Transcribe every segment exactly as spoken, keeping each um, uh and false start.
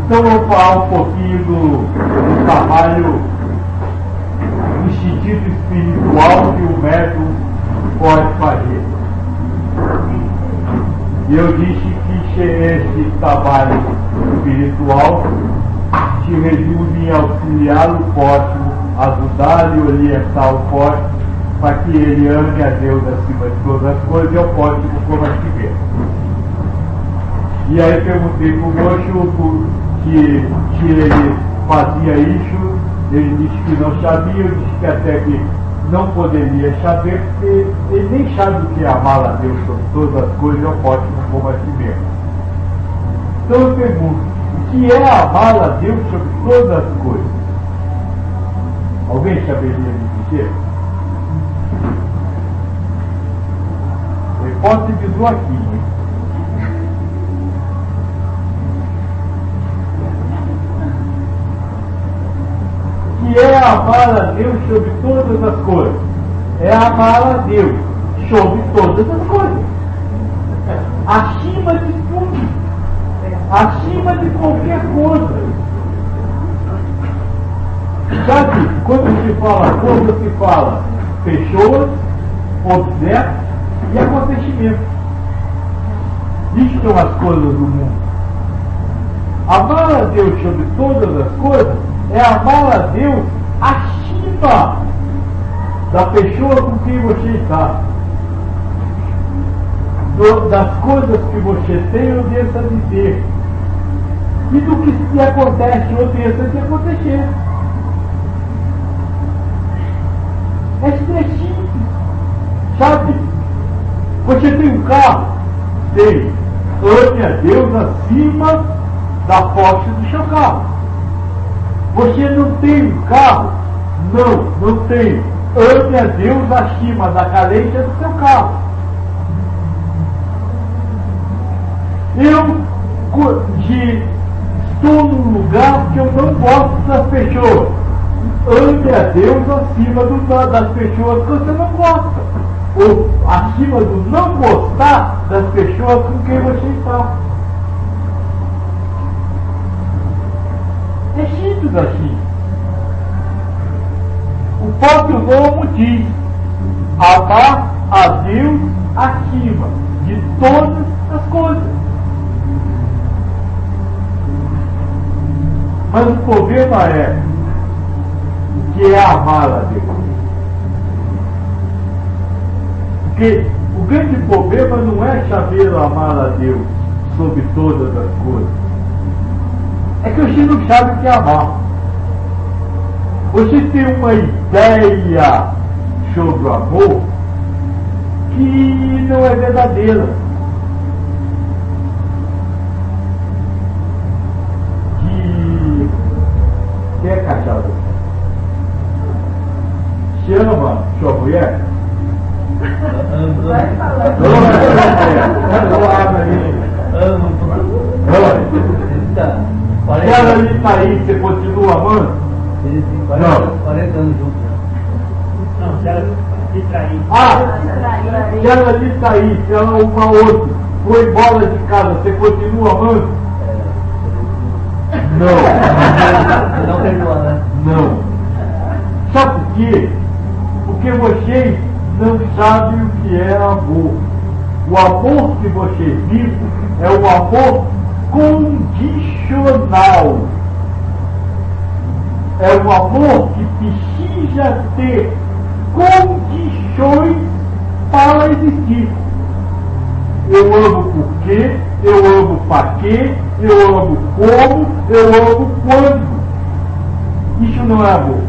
Então vamos falar um pouquinho do, do trabalho no sentido espiritual que o médium pode fazer. E eu disse que esse trabalho espiritual se resume em auxiliar o próximo, ajudar e orientar o próximo para que ele ame a Deus acima de todas as coisas e ao próximo como a si mesmo. E aí perguntei para o moço que se ele fazia isso, ele disse que não sabia, eu disse que até que não poderia saber, porque ele nem sabe o que é amar a Deus sobre todas as coisas e ao próximo como a si mesmo. Então eu pergunto, o que é amar a Deus sobre todas as coisas? Alguém saberia me dizer? A hipótese do aqui, hein? Que é amar a Deus sobre todas as coisas? É amar a Deus sobre todas as coisas, acima de tudo, acima de qualquer coisa. Sabe, quando se fala coisa, se fala pessoas, objetos e acontecimentos. Isso são as coisas do mundo. Amar a Deus sobre todas as coisas é amar a Deus acima da pessoa com quem você está, do, das coisas que você tem ou deixa de ter, e do que se acontece ou deixa de acontecer. É simples, sabe? Você tem um carro? Tem. Ame a Deus acima da posse do seu carro. Você não tem um carro? Não, não tem. Ame a Deus acima da carência do seu carro. Eu de, estou num lugar que eu não gosto das pessoas. Ame a Deus acima do, das pessoas que você não gosta. Ou acima do não gostar das pessoas com quem você está. É simples assim. O próprio nome diz: amar a Deus acima de todas as coisas. Mas o problema é o que é amar a Deus. Porque o grande problema não é saber amar a Deus sobre todas as coisas. É que você não sabe o que é amar. Você tem uma ideia sobre o amor que não é verdadeira. Que quem é casado? Se ama sua mulher? Vai falar. Se ela lhe está aí, você continua amando? Eles têm Não. quarenta anos juntos. Não, se ela lhe trair. Ah, se ela lhe está aí, se ela uma outra foi embora de casa, você continua amando? Não. Não perdoa, né? Não. Sabe por quê? Porque vocês não sabem o que é amor. O amor que vocês vivem é o amor condicional. É um amor que precisa ter condições para existir. Eu amo por quê? Eu amo para quê? Eu amo como? Eu amo quando? Isso não é amor.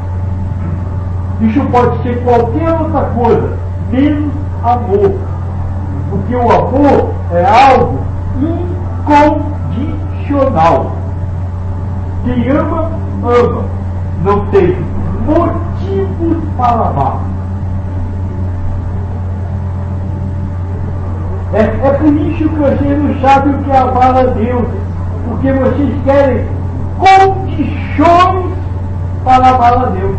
Isso pode ser qualquer outra coisa, menos amor. Porque o amor é algo incondicional. Quem ama, ama. Não tem motivos para amar. É, é por isso que vocês não sabem o que é amar a Deus. Porque vocês querem condições para amar a Deus.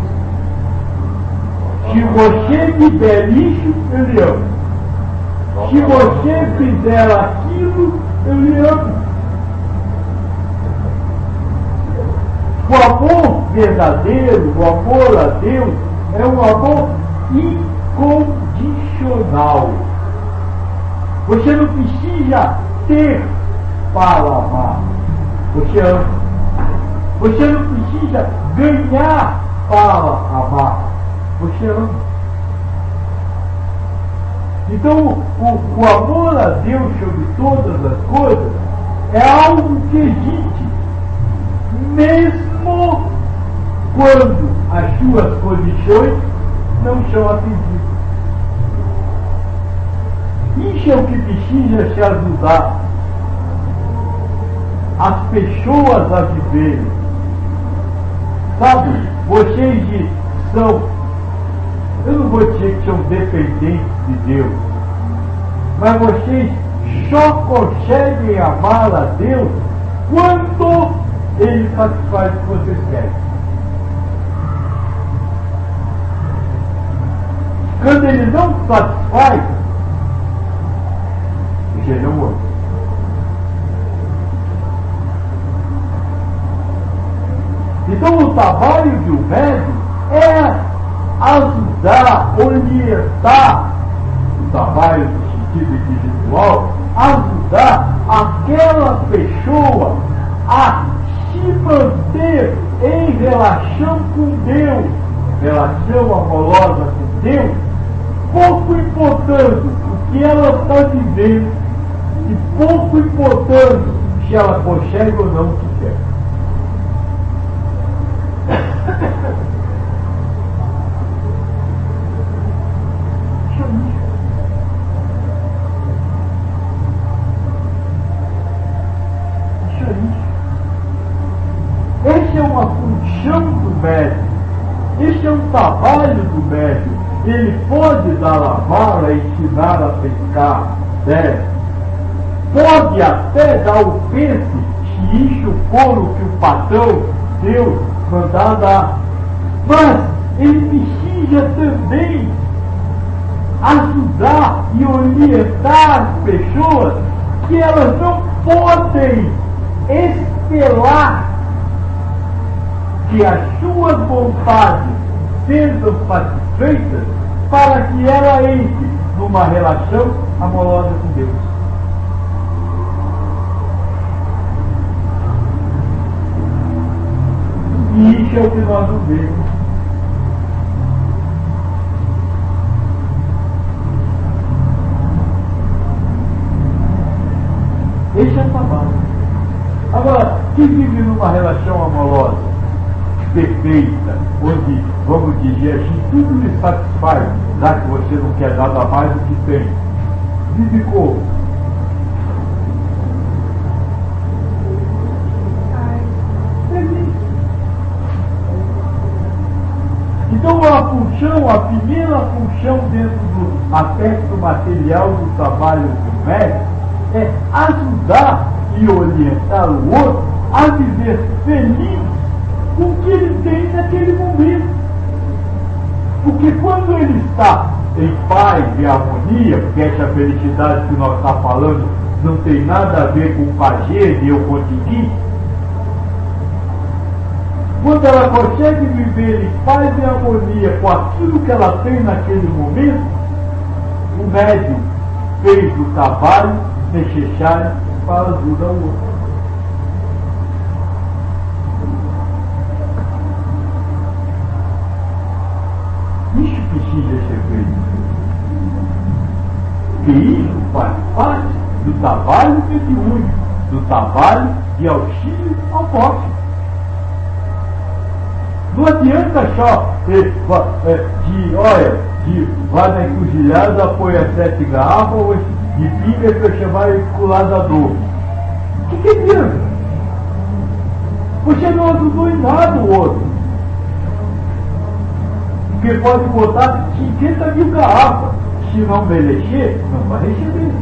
Se você me der isso, eu lhe amo. Se você fizer aquilo, eu lhe amo. O amor verdadeiro, o amor a Deus, é um amor incondicional. Você não precisa ter para amar. Você ama. Você não precisa ganhar para amar. Você ama. Então, o, o amor a Deus sobre todas as coisas é algo que existe, mesmo quando as suas condições não são atendidas. Isso é o que precisa se ajudar as pessoas a viverem. Sabe, vocês são, eu não vou dizer que são dependentes de Deus, mas vocês só conseguem amar a Deus quando Ele satisfaz o que vocês querem. Quando Ele não satisfaz, vocês não morrem. Então o trabalho de um médico é ajudar, orientar, o trabalho no sentido espiritual, ajudar aquela pessoa a se manter em relação com Deus, relação amorosa com Deus, pouco importando o que ela está vivendo e pouco importando se ela consegue ou não o que quer. Essa é uma função do médico. Esse é um trabalho do médico. Ele pode dar a vara, ensinar a pescar, né? Pode até dar o peixe, se isso for o que o patrão Deus mandar dar. Mas ele precisa também ajudar e orientar as pessoas que elas não podem esperar que as suas vontades sejam satisfeitas para que ela entre numa relação amorosa com Deus. E isso é o que nós não vemos. Esse é o trabalho. Agora, quem vive numa relação amorosa perfeita, onde, vamos dizer assim, tudo lhe satisfaz, já que você não quer nada mais do que tem, vive como? Então a função, a primeira função dentro do aspecto material do trabalho do médico é ajudar e orientar o outro a viver feliz com o que ele tem naquele momento. Porque quando ele está em paz e harmonia, porque essa felicidade que nós estamos falando não tem nada a ver com fazer e eu conseguir, quando ela consegue viver em paz e harmonia com aquilo que ela tem naquele momento, o médium fez o trabalho necessário para ajudar o outro. Isso precisa ser feito. Porque isso faz parte do trabalho mediúnico, do trabalho de auxílio ao próximo. Não adianta só é, de, olha, de vai na encruzilhada, apoia sete garrafas de pinga que eu chamar ele coladador. O que que adianta? Você não ajudou em nada o outro. Porque pode botar cinquenta mil garrafas. Se não merecer, não vai receber.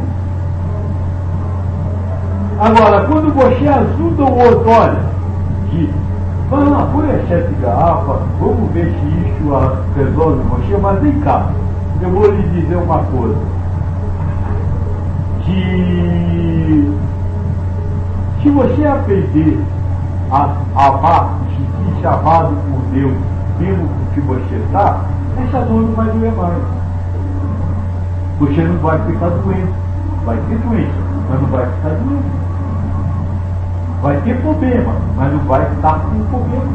Agora, quando você ajuda o outro, olha, de vai lá, põe as sete garrafas, vamos ver se isso resolve você, mas vem cá, eu vou lhe dizer uma coisa. Se, se você aprender a, amar, se chamado por Deus, vivo que você está, essa dor não vai doer mais. Você não vai ficar doente. Vai ter doença, mas não vai ficar doente. Vai ter problema, mas não vai estar com problema.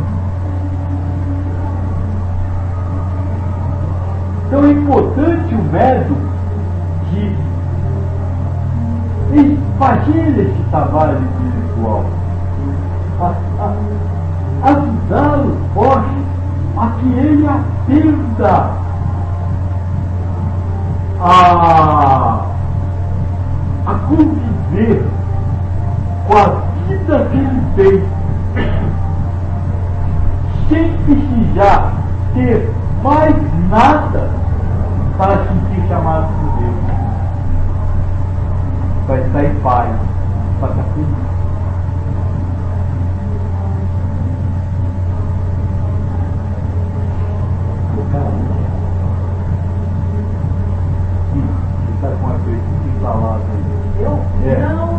Então é importante o médico de fazer esse trabalho espiritual, a, a, ajudá-lo forte a que ele aprenda a, a conviver com a vida que ele tem, sem precisar ter mais nada para sentir chamado por Deus. Vai estar em paz, vai estar feliz. Sim, você está com a pergunta instalada aí. Eu? É. Não.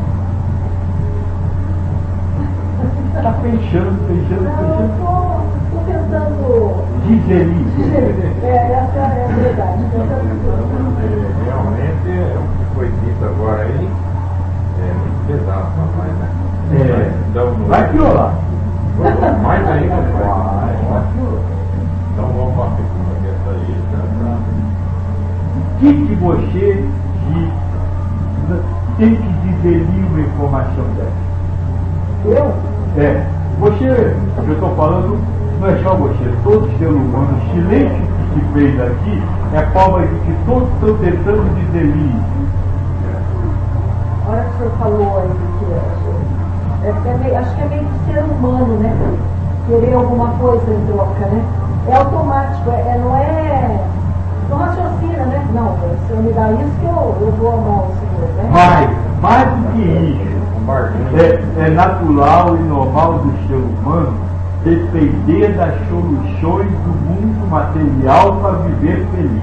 Está pensando, pensando, Não, pensando. eu estou tentando Digerir. digerir. É, essa é a verdade. É, realmente é o que foi dito agora aí, é muito pesado, papai, né? É, Então, vai piorar. mais ainda vai. Vai piorar. Então vamos para a segunda questão aí, tá? O que, que você diz, tem que digerir uma informação dessa? Eu? É, você, eu estou falando, não é só você, todo ser humano, o silêncio que se fez aqui é prova de que todos estão tentando digerir isso. A hora que o senhor falou aí, que é, é meio, acho que é meio de ser humano, né? Querer alguma coisa em troca, né? É automático, é, é, não é. Não raciocina, né? Não, se eu me dar isso que eu, eu vou amar o senhor, né? Mas, mais do que isso, é, é natural e normal do ser humano depender das soluções do mundo material para viver feliz.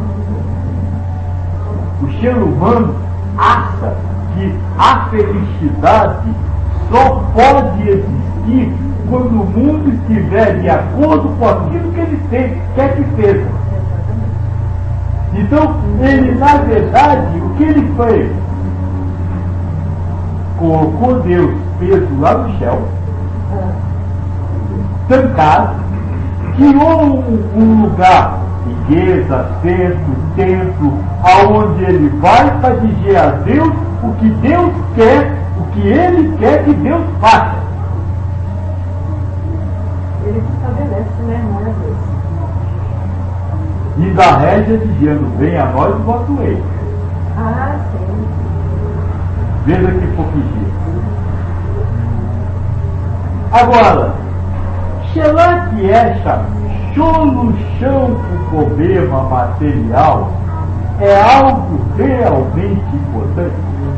O ser humano acha que a felicidade só pode existir quando o mundo estiver de acordo com aquilo que ele tem, quer que seja. Então, ele, na verdade, o que ele fez? Colocou Deus preso lá no céu, trancado, criou um, um lugar, igreja, centro, templo, aonde ele vai para dizer a Deus o que Deus quer, o que ele quer que Deus faça. Ele que estabelece, né? Não é Deus. E da régia dizendo, venha a nós o vosso rei. Ah, sim. Veja que hipocrisia. Agora, será que essa solução para o problema material é algo realmente importante?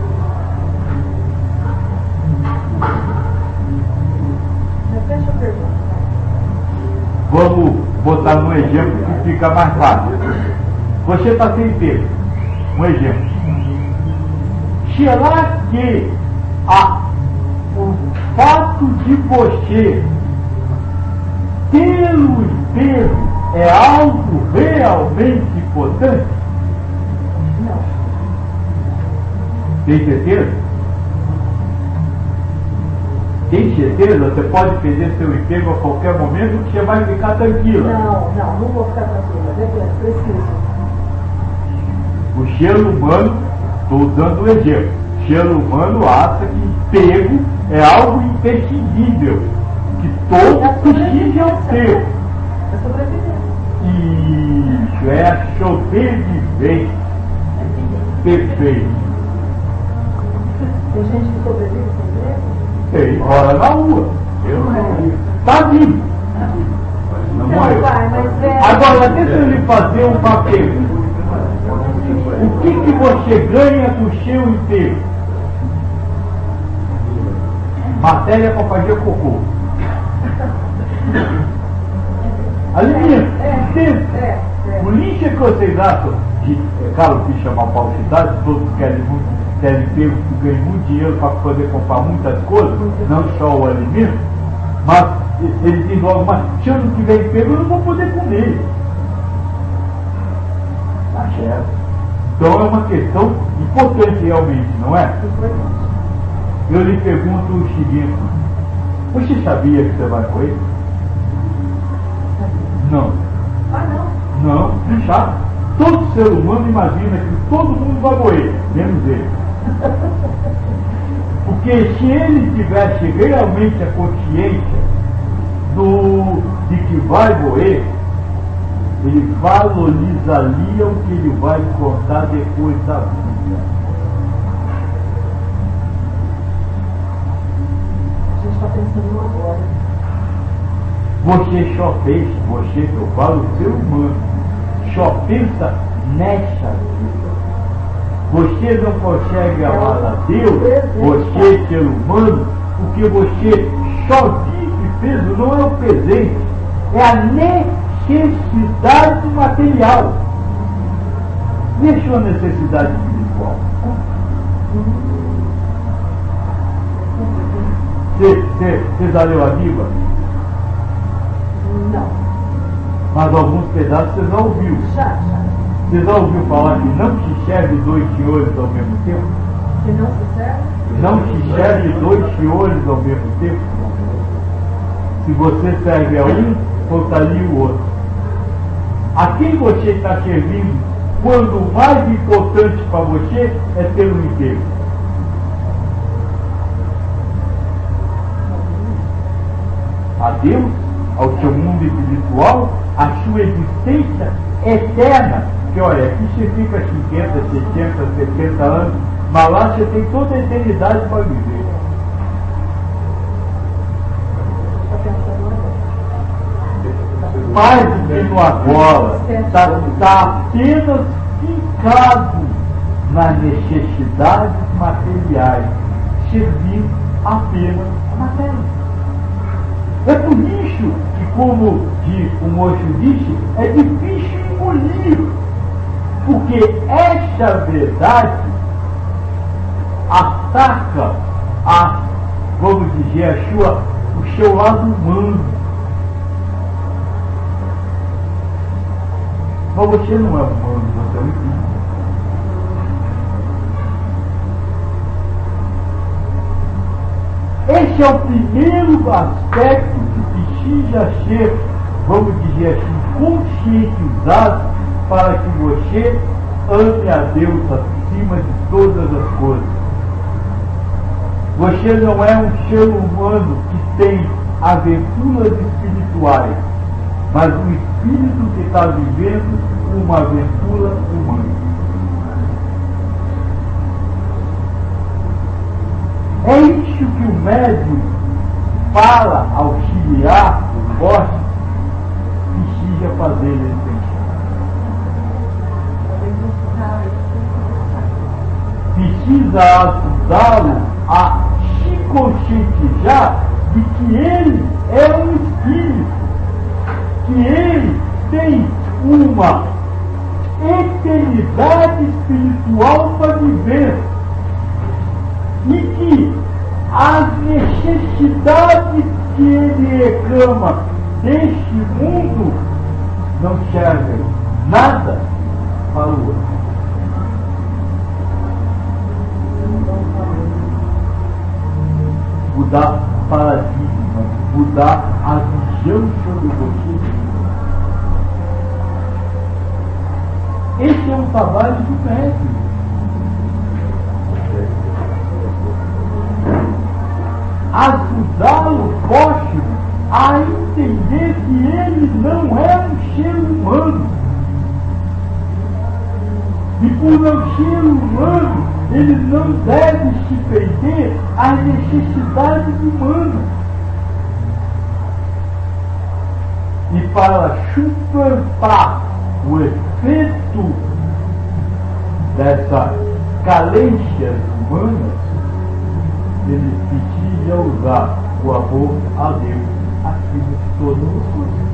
Repete a pergunta. Vamos botar um exemplo que fica mais fácil. Você está sem tempo. Um exemplo. Será que a, o fato de você ter o espelho é algo realmente importante? Não. Tem certeza? Tem certeza? Você pode perder seu emprego a qualquer momento que você vai ficar tranquila. Não, não, não vou ficar tranquila. Depende, preciso. O ser humano, estou dando um exemplo, o ser humano acha que emprego é algo imprescindível, que todos precisam ter. É sobrevivência. Isso é a sobrevivência. Perfeito. Tem gente que sobrevive sem emprego? Tem, mora na rua. Eu Está vivo. Não Não, morreu. pai, mas é... Agora, deixa eu lhe fazer uma pergunta. O que, que você ganha com o seu emprego? Matéria para fazer cocô. Alimento. É, Tempo. é, é. O lixo é que vocês acham que, é claro que chama falsidade, todos querem muito, querem ter, ganhar muito dinheiro para poder comprar muitas coisas, não só o alimento. Mas ele diz logo, mas se eu não tiver emprego, eu não vou poder comer. Tá certo. Então é uma questão importante realmente, não é? Eu lhe pergunto o seguinte, você sabia que você vai morrer? Não. Ah, não? Não, não sabe. Todo ser humano imagina que todo mundo vai morrer, menos ele. Porque se ele tivesse realmente a consciência do, de que vai morrer, ele valorizaria o que ele vai contar depois da vida. A gente está pensando agora. Você só pensa, você que eu falo, o ser humano, só pensa nessa vida. Você não consegue amar a Deus, você, ser humano, porque você só vive peso, não é o presente, é a necessidade material. E a sua necessidade espiritual? Você já leu a Bíblia? Não. Mas alguns pedaços você já ouviu. Já, já. Você já ouviu falar que não se serve dois senhores ao mesmo tempo? Que não se serve? Não se serve dois senhores ao mesmo tempo? Se você serve a um, faltaria o outro. A quem você está servindo quando o mais importante para você é ter um emprego? A Deus, ao seu mundo espiritual, a sua existência eterna. Que olha, aqui você fica cinquenta, sessenta, setenta anos, mas lá você tem toda a eternidade para viver. Mais do que no agora, está tá apenas fincado nas necessidades materiais, servindo apenas a matéria. É por isso que, como o moço disse, é difícil engolir, porque essa verdade ataca a, vamos dizer, a sua, o seu lado humano. Mas você não é humano, você é um espírito. Esse é o primeiro aspecto que precisa ser, vamos dizer assim, conscientizado para que você ame a Deus acima de todas as coisas. Você não é um ser humano que tem aventuras espirituais, mas um espírito que está vivendo uma aventura humana. É isso que o médium, para auxiliar o morto, precisa fazer ele pensar. Precisa ajudá-lo a se conscientizar de que ele é um espírito, que ele tem uma eternidade espiritual para viver e que as necessidades que ele reclama deste mundo não servem nada para o outro. Mudar paradigma, mudar a visão sobre você. Esse é um trabalho do médico. Ajudá-lo próximo a entender que ele não é um ser humano. E por não ser humano, ele não deve se perder às necessidades humanas. E para suplantar o efeito dessas carências humanas, ele precisa usar o amor a Deus acima de todas as coisas.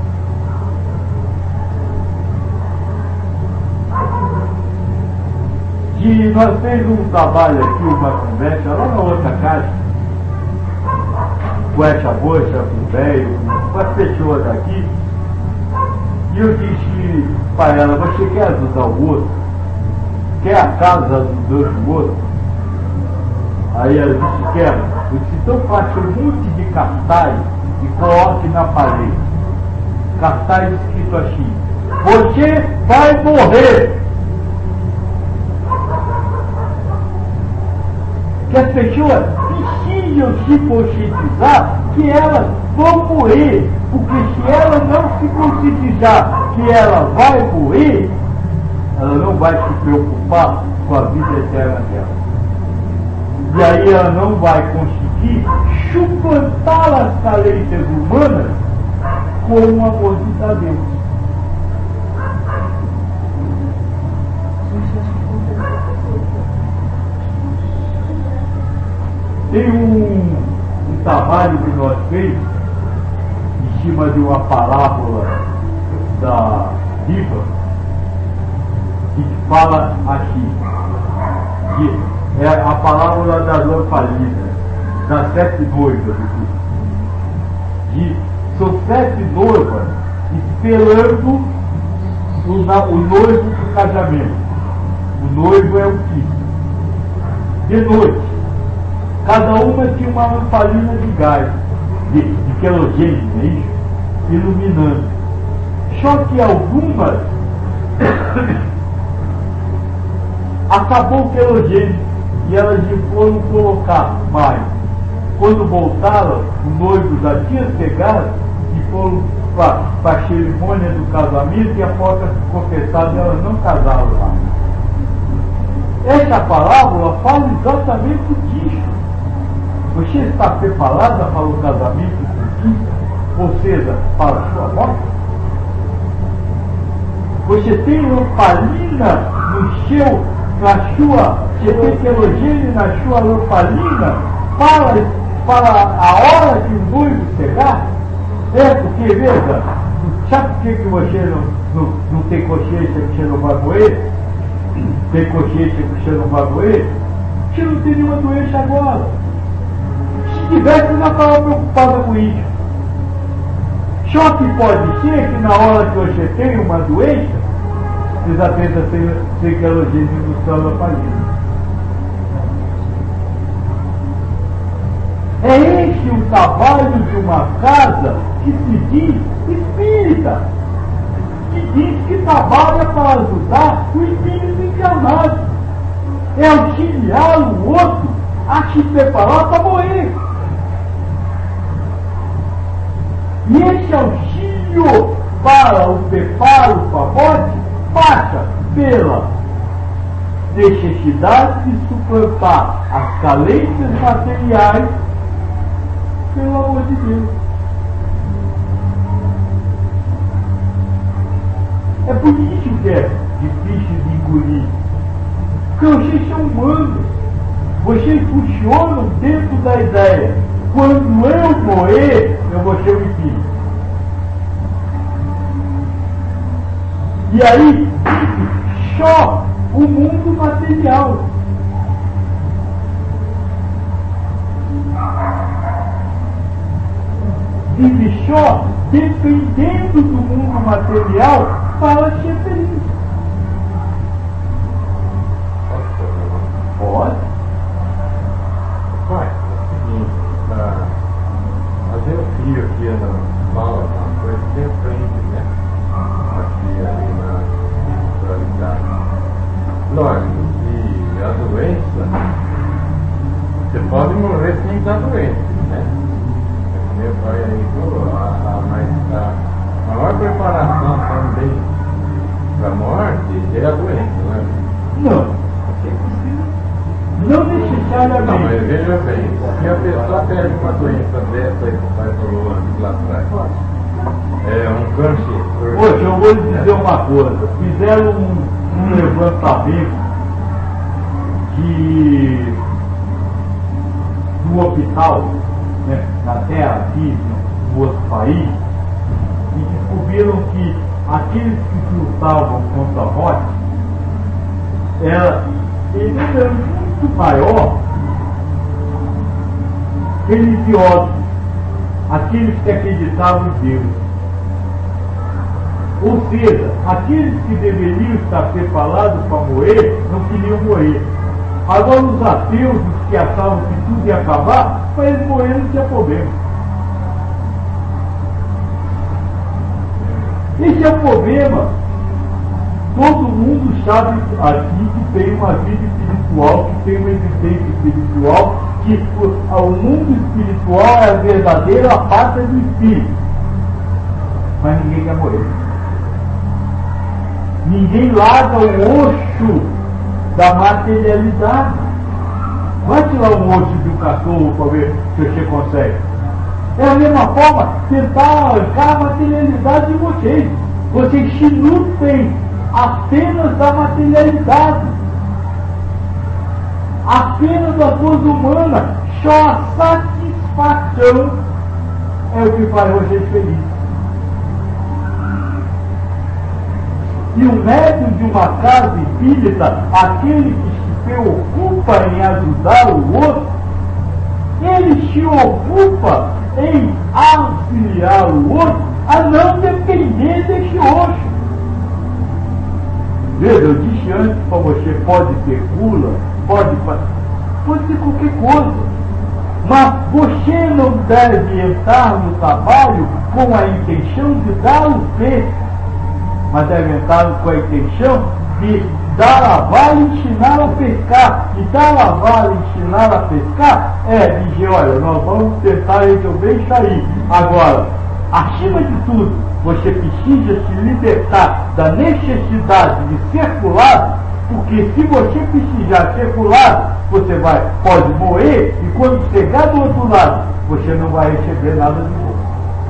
E nós fizemos um trabalho aqui, uma conversa lá na outra casa, guaxa-boxa, com velho, com as pessoas aqui. E eu disse para ela, você quer ajudar o outro? Quer a casa do outro? Aí ela disse, quero. Eu disse, então faça um monte de cartaz e coloque na parede. Cartaz escrito assim, você vai morrer. Que as pessoas precisam se conscientizar que elas vão morrer, porque se ela não se conscientizar que ela vai morrer, ela não vai se preocupar com a vida eterna dela. E aí ela não vai conseguir suplantar as carências humanas com o amor de Deus. Tem um, um trabalho que nós fez em cima de uma parábola da Bíblia que fala assim, que é a parábola das lamparina, das sete noivas. E são sete noivas esperando o, o noivo para o casamento. O noivo é o Cristo. De noite, cada uma tinha uma lamparina de gás, de, de querosene, não é isso? Iluminando. Só que algumas acabou o querosene e elas foram colocar mais. Quando voltaram, o noivo já tinha chegado e foram para a cerimônia do casamento e a porta ficou fechada e elas não casaram lá. Essa parábola fala exatamente disso. Você está preparada para o casamento com Cristo? Ou seja, para a sua morte? Você tem lamparina no seu, na sua, você tem querosene na sua lamparina para, para a hora que o noivo chegar? É porque, veja, sabe por que, que você não, não, não tem consciência que você não vai morrer? Tem consciência que você não vai morrer? Você não tem nenhuma doença agora. Se tivesse, não estava preocupada com isso. Só que pode ser que na hora que você tem uma doença, você já tenta ser, ser querosene no céu da palina. É esse o trabalho de uma casa que se diz espírita, que diz que trabalha para ajudar o espírito encarnado. É auxiliar o outro a se preparar para morrer. E esse auxílio para o preparo para a morte passa pela necessidade de suplantar as carências materiais pelo amor de Deus. É por isso que é difícil de engolir. Porque vocês são humanos. Vocês funcionam dentro da ideia. Quando eu morrer, eu vou ser o espírito. E aí, só o mundo material. Vive só dependendo do mundo material para ser feliz. Pode? Pai, é o seguinte, ah, a meu filho aqui na fala uma coisa que aprende, né? Aqui ali na espiritualidade. Lógico que a doença, você pode morrer sem estar doente, né? Meu pai aí falou, a, a, a, a maior preparação também para a morte é a doença, não é? Não. Não necessariamente. Não, mas veja bem, se a pessoa perde uma doença dessa aí que o pai falou antes lá atrás, é um câncer. Poxa, eu vou lhe dizer uma coisa. Fizeram um, um levantamento de do hospital, né, na Terra, aqui, no outro país, e descobriram que aqueles que lutavam contra a morte, era, ele era muito maior religioso aqueles que acreditavam em Deus. Ou seja, aqueles que deveriam estar preparados para morrer, não queriam morrer. Agora os ateus, os que achavam que tudo ia acabar, para eles morrer não tinha problema. Esse é o problema. Todo mundo sabe aqui que tem uma vida espiritual, que tem uma existência espiritual, que o, o mundo espiritual é a verdadeira pátria do espírito. Mas ninguém quer morrer. Ninguém larga o osso da materialidade. Vai tirar um osso de um cachorro para ver se você consegue. É a mesma forma, tentar arrancar a materialidade de vocês. Vocês se nutrem apenas da materialidade. Apenas da coisa humana. Só a satisfação é o que faz vocês felizes. E o médium de uma casa espírita, aquele que se preocupa em ajudar o outro, ele se ocupa em auxiliar o outro a não depender desse osso. Veja, eu disse antes para você, pode ter gula, pode, pode ter qualquer coisa. Mas você não deve entrar no trabalho com a intenção de dar o peixe, mas deve entrar com a intenção de dar a vara e ensinar a pescar. E dar a vara e ensinar a pescar é dizer, olha, nós vamos tentar resolver isso aí. Agora, acima de tudo, você precisa se libertar da necessidade de circular, porque se você precisar circular, você vai, pode morrer, e quando chegar do outro lado, você não vai receber nada de novo.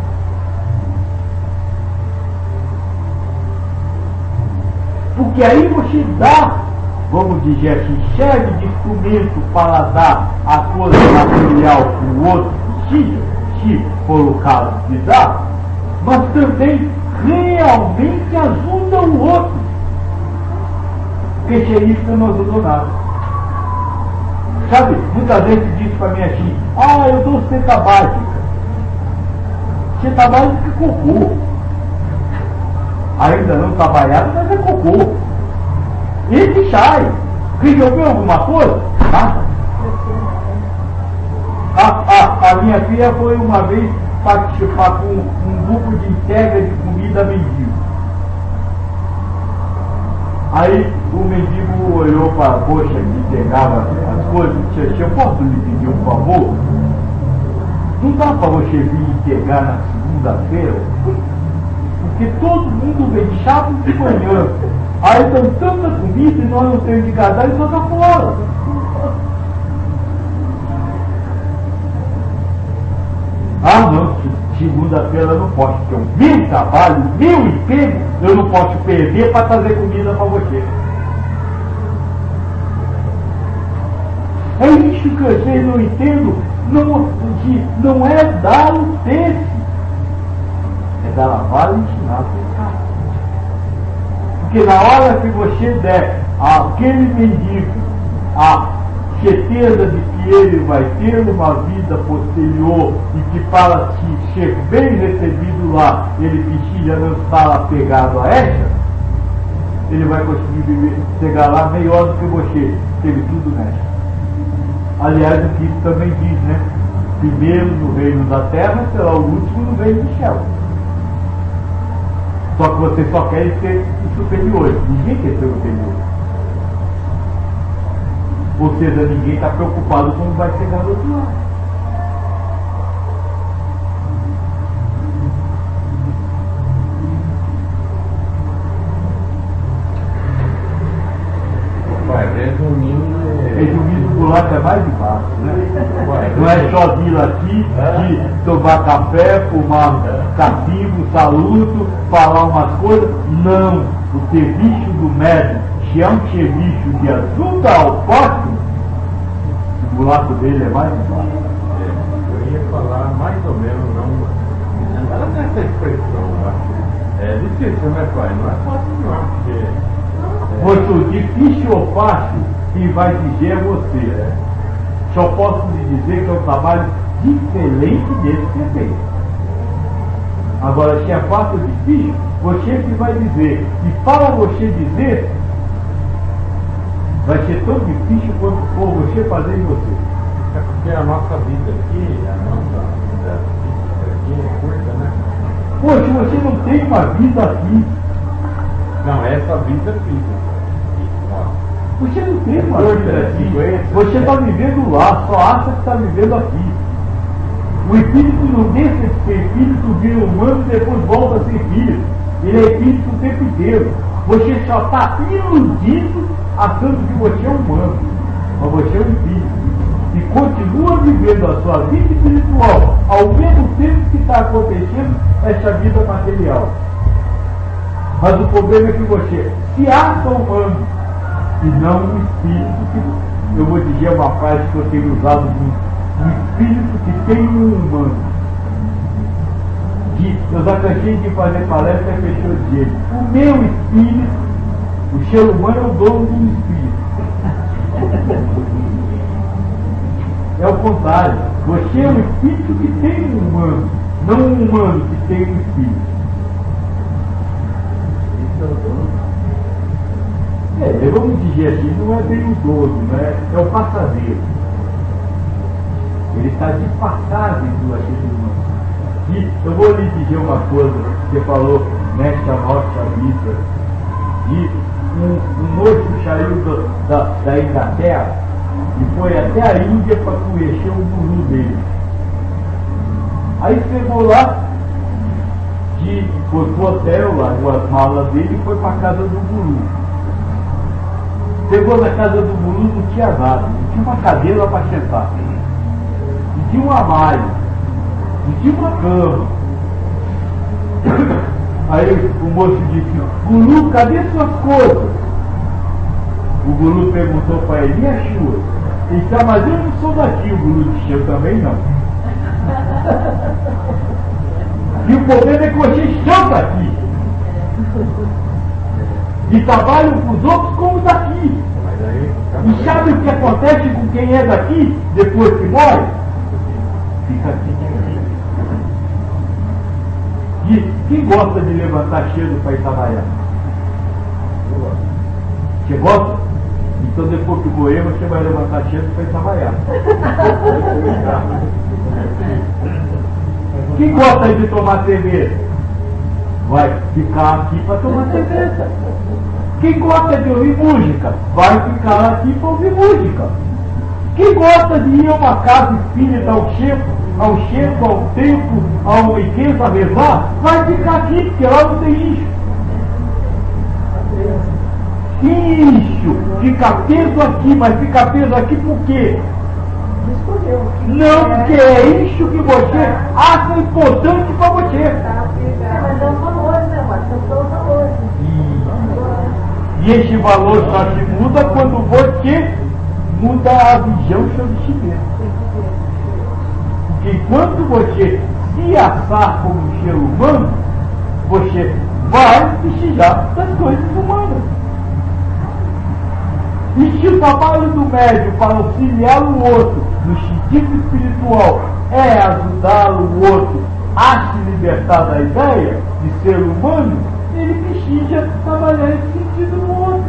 Porque aí você dá, vamos dizer assim, serve de instrumento para dar a coisa material que o outro precisa, se for o caso de dar, mas também realmente ajuda o outro. Porque xerife não ajudou nada. Sabe, muita gente diz para mim assim, ah, eu dou cesta básica. Cesta básica é cocô. Ainda não trabalhado, mas é cocô. E que sai. Resolveu alguma coisa? Nada. A, a, a minha filha foi uma vez participar com um grupo de entrega de comida mendigo. Aí o mendigo olhou para a coxa que entregava as coisas e disse, eu posso lhe pedir um favor? Não dá para você vir entregar na segunda-feira? Porque todo mundo vem chato de manhã. Aí dão tanta comida e nós não temos de casar e joga fora. Ah não, segunda-feira eu não posso, porque o meu trabalho, o meu emprego, eu não posso perder para trazer comida para você. É isso que vocês não entendem, não, não é dar o peixe, é dar a vara e ensinar a pescar. Porque na hora que você der àquele mendigo a certeza de que ele vai ter uma vida posterior e que para se ser bem recebido lá, ele precisa não estar apegado a essa, ele vai conseguir viver, chegar lá melhor do que você, teve tudo nessa. Aliás, o que isso também diz, né? Primeiro no reino da terra, será o último no reino do céu. Só que você só quer ser o superior, ninguém quer ser o superior. Ou seja, ninguém está preocupado como vai chegar do outro lado. Resumindo, resumindo, o buraco é mais embaixo, né? Não é só vir aqui de tomar café, fumar cachimbo, saluto, falar umas coisas. Não, o serviço do médico, se é um serviço de ajuda ao próximo, o buraco dele é mais embaixo. Eu ia falar mais ou menos, não, ela tem essa expressão, acho. É difícil, né, pai? Não é fácil não, porque... Pois o difícil ou fácil, quem vai dizer é você. Só posso lhe dizer que é um trabalho diferente desse defeito. Agora, se é fácil ou difícil, você que vai dizer. E para você dizer, vai ser tão difícil quanto for você fazer em você. É porque a nossa vida aqui, a nossa vida aqui é curta, né? Poxa, você não tem uma vida aqui. Não, essa vida física. Você não tem uma vida aqui. Você está vivendo lá, só acha que está vivendo aqui. O espírito não deixa de ser espírito, vira humano e depois volta a ser espírito. Ele é espírito o tempo inteiro. Você só está iludido achando que você é humano. Mas você é um espírito. E continua vivendo a sua vida espiritual ao mesmo tempo que está acontecendo essa vida material. Mas o problema é que você se acha humano e não um espírito que, eu vou dizer uma frase que eu tenho usado muito, um espírito que tem um humano. Que eu já cansei de fazer palestra e fechou dizer, o meu espírito, o ser humano é o dono do espírito. É o contrário. Você é um espírito que tem um humano, não um humano que tem um espírito. É, vamos dizer assim, não é bem o dono, né? É o passageiro. Ele está de passagem do aquele humano. E eu vou lhe dizer uma coisa que você falou nesta nossa vida. E um, um moço saiu do, da, da Inglaterra e foi até a Índia para conhecer o guru dele. Aí chegou lá, de, foi pro hotel, largou as malas dele e foi para a casa do guru. Chegou na casa do guru, não tinha nada, não tinha uma cadeira para sentar, não tinha um armário, não tinha uma cama. Aí o moço disse, guru, cadê suas coisas? O guru perguntou para ele, e as suas? Ele disse, mas eu não sou daqui. O guru disse, eu também não. E o problema é que vocês estão daqui. E trabalham com os outros como daqui. E sabe o que acontece com quem é daqui depois que morre? Fica aqui. E quem gosta de levantar cedo para ir trabalhar? Você gosta? Então depois que morrer você vai levantar cedo para ir trabalhar. Quem gosta de tomar cerveja? Vai ficar aqui para tomar cerveja. Quem gosta de ouvir música? Vai ficar aqui para ouvir música. Quem gosta de ir a uma casa espírita ao cheiro, ao cheiro, ao tempo, ao riqueza, a rezar? Vai ficar aqui, porque lá não tem isso. Isso, fica preso aqui, mas fica preso aqui por quê? Não, porque é isso que você acha importante para você. Mas é um valor, né, Marcos? São os valores. E esse valor só se muda quando você muda a visão sobre si mesmo. Porque enquanto você se assar como um ser humano, você vai precisar das coisas humanas. E se o trabalho do médium para auxiliar o outro no sentido espiritual é ajudar o outro a se libertar da ideia de ser humano, ele precisa trabalhar nesse sentido no outro.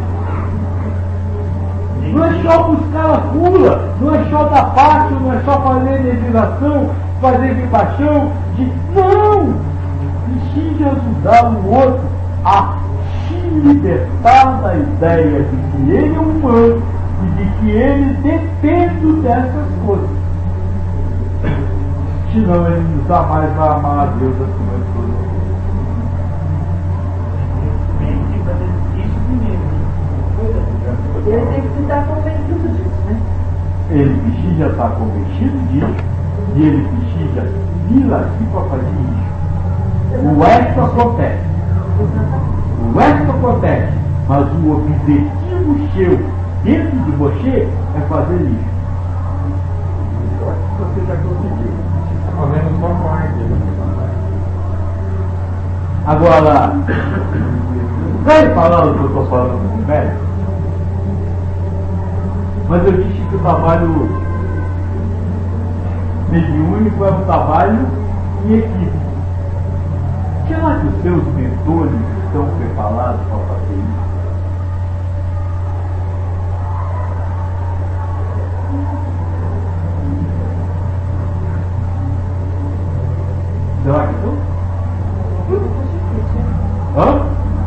Não é só buscar a cura, não é só dar passo, não é só fazer energização, fazer vibração, de... não! Precisa ajudar o outro a se libertar da ideia de que ele é humano e de que ele depende dessas coisas. Senão ele jamais vai amar a Deus acima de tudo. Ele tem que estar convencido disso, né? Ele precisa estar convencido disso e ele precisa vir aqui para fazer isso. O resto acontece. O resto acontece, mas o objetivo seu dentro de você é fazer isso. Eu acho que você já conseguiu. Está fazendo só parte. Agora, vai falar o que eu estou falando com o médico? Mas eu disse que o trabalho mediúnico é um trabalho em equipe. Será que os seus mentores estão preparados para fazer isso? Será que não? Hã?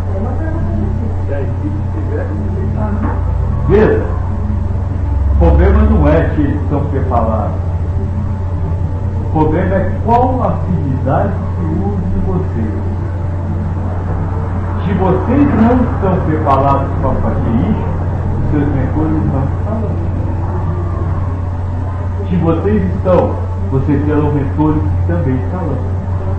Veja, o problema não é que eles estão preparados. O problema é qual afinidade se usa de vocês. Se vocês não estão preparados para fazer isso, os seus mentores não estão. Se vocês estão, vocês terão mentores que também estão.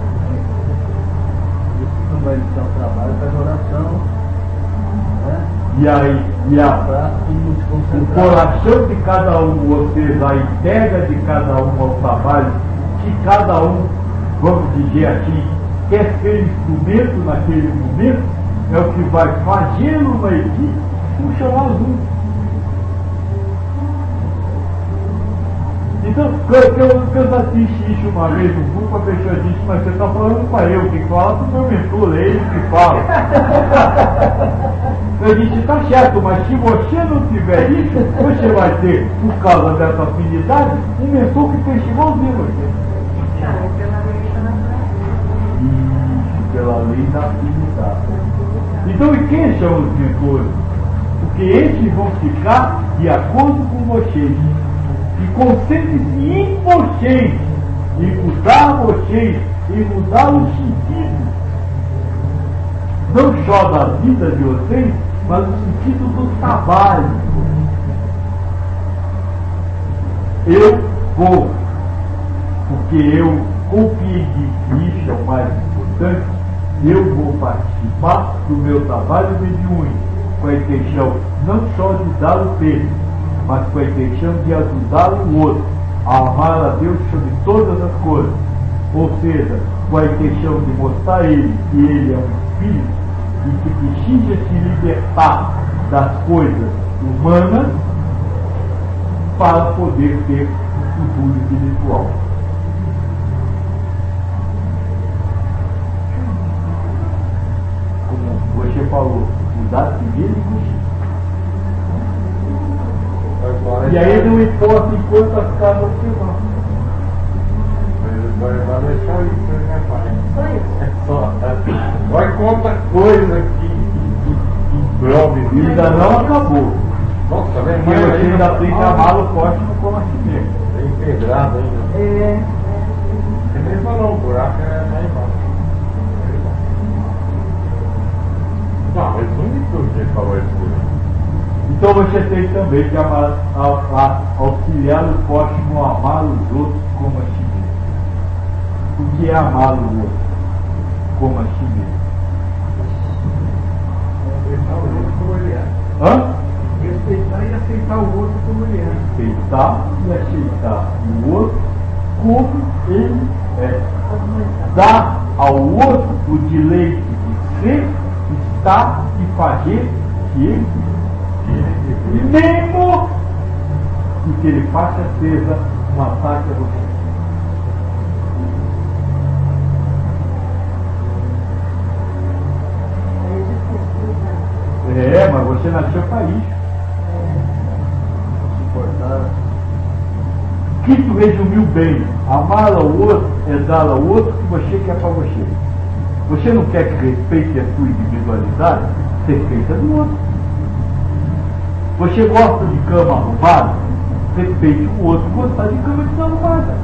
Não vai dar o trabalho, faz oração, né? E aí, e a, Para nos o concentrar. coração de cada um de vocês, a entrega de cada um ao trabalho, que cada um, vamos dizer assim, quer ser instrumento naquele momento, é o que vai fazer uma equipe funcionar junto. Então, eu, eu, eu assisti isso uma vez no grupo, a pessoa disse, mas você está falando para eu, quem fala para o meu mentor, é ele que fala. Eu disse, está certo, mas se você não tiver isso, você vai ter, por causa dessa afinidade, um mentor que pensa igualzinho a você. Isso, pela lei da afinidade. Então, e quem são os mentores? Porque esses vão ficar de acordo com vocês. E concentre-se em vocês, em mudar vocês, em mudar o sentido, não só da vida de vocês, mas o sentido do trabalho. Eu vou, porque eu compreendi que isso é o mais importante, eu vou participar do meu trabalho mediúnico, com a intenção não só de dar o peso, mas com a intenção de ajudar o outro a amar a Deus sobre todas as coisas. Ou seja, com a intenção de mostrar a ele que ele é um espírito e que precisa se libertar das coisas humanas para poder ter um futuro espiritual. Como você falou, mudar primeiro e você. E aí não importa em quantas casas você vai. Mas vai lá deixar isso, né, pai? Só isso. É só. Vai conta coisa que prove. Ainda não acabou. Nossa, vem Porque mais você aí. ainda tem que amar o próximo como a si mesmo. Tem pedrada ainda. É. Você nem falou, o buraco é lá embaixo. Não, mas não de tudo que ele falou isso. Então você tem também que amar, a, a, auxiliar o próximo a amar os outros como a si mesmo. O que é amar o outro como a si mesmo? Respeitar o outro como ele é. Hã? Respeitar e aceitar o outro como ele é. Respeitar e aceitar o outro como ele é. Dar ao outro o direito de ser, estar e fazer o que ele quiser. Mesmo que ele faça seja um ataque a você. É, mas você nasceu para isso. Suportar. Cristo resumiu bem: amar ao outro é dar ao outro o que você quer para você. Você não quer que respeite a sua individualidade? Respeita do outro. Você gosta de cama arrumada? Respeite o outro gostar de cama desarrumada.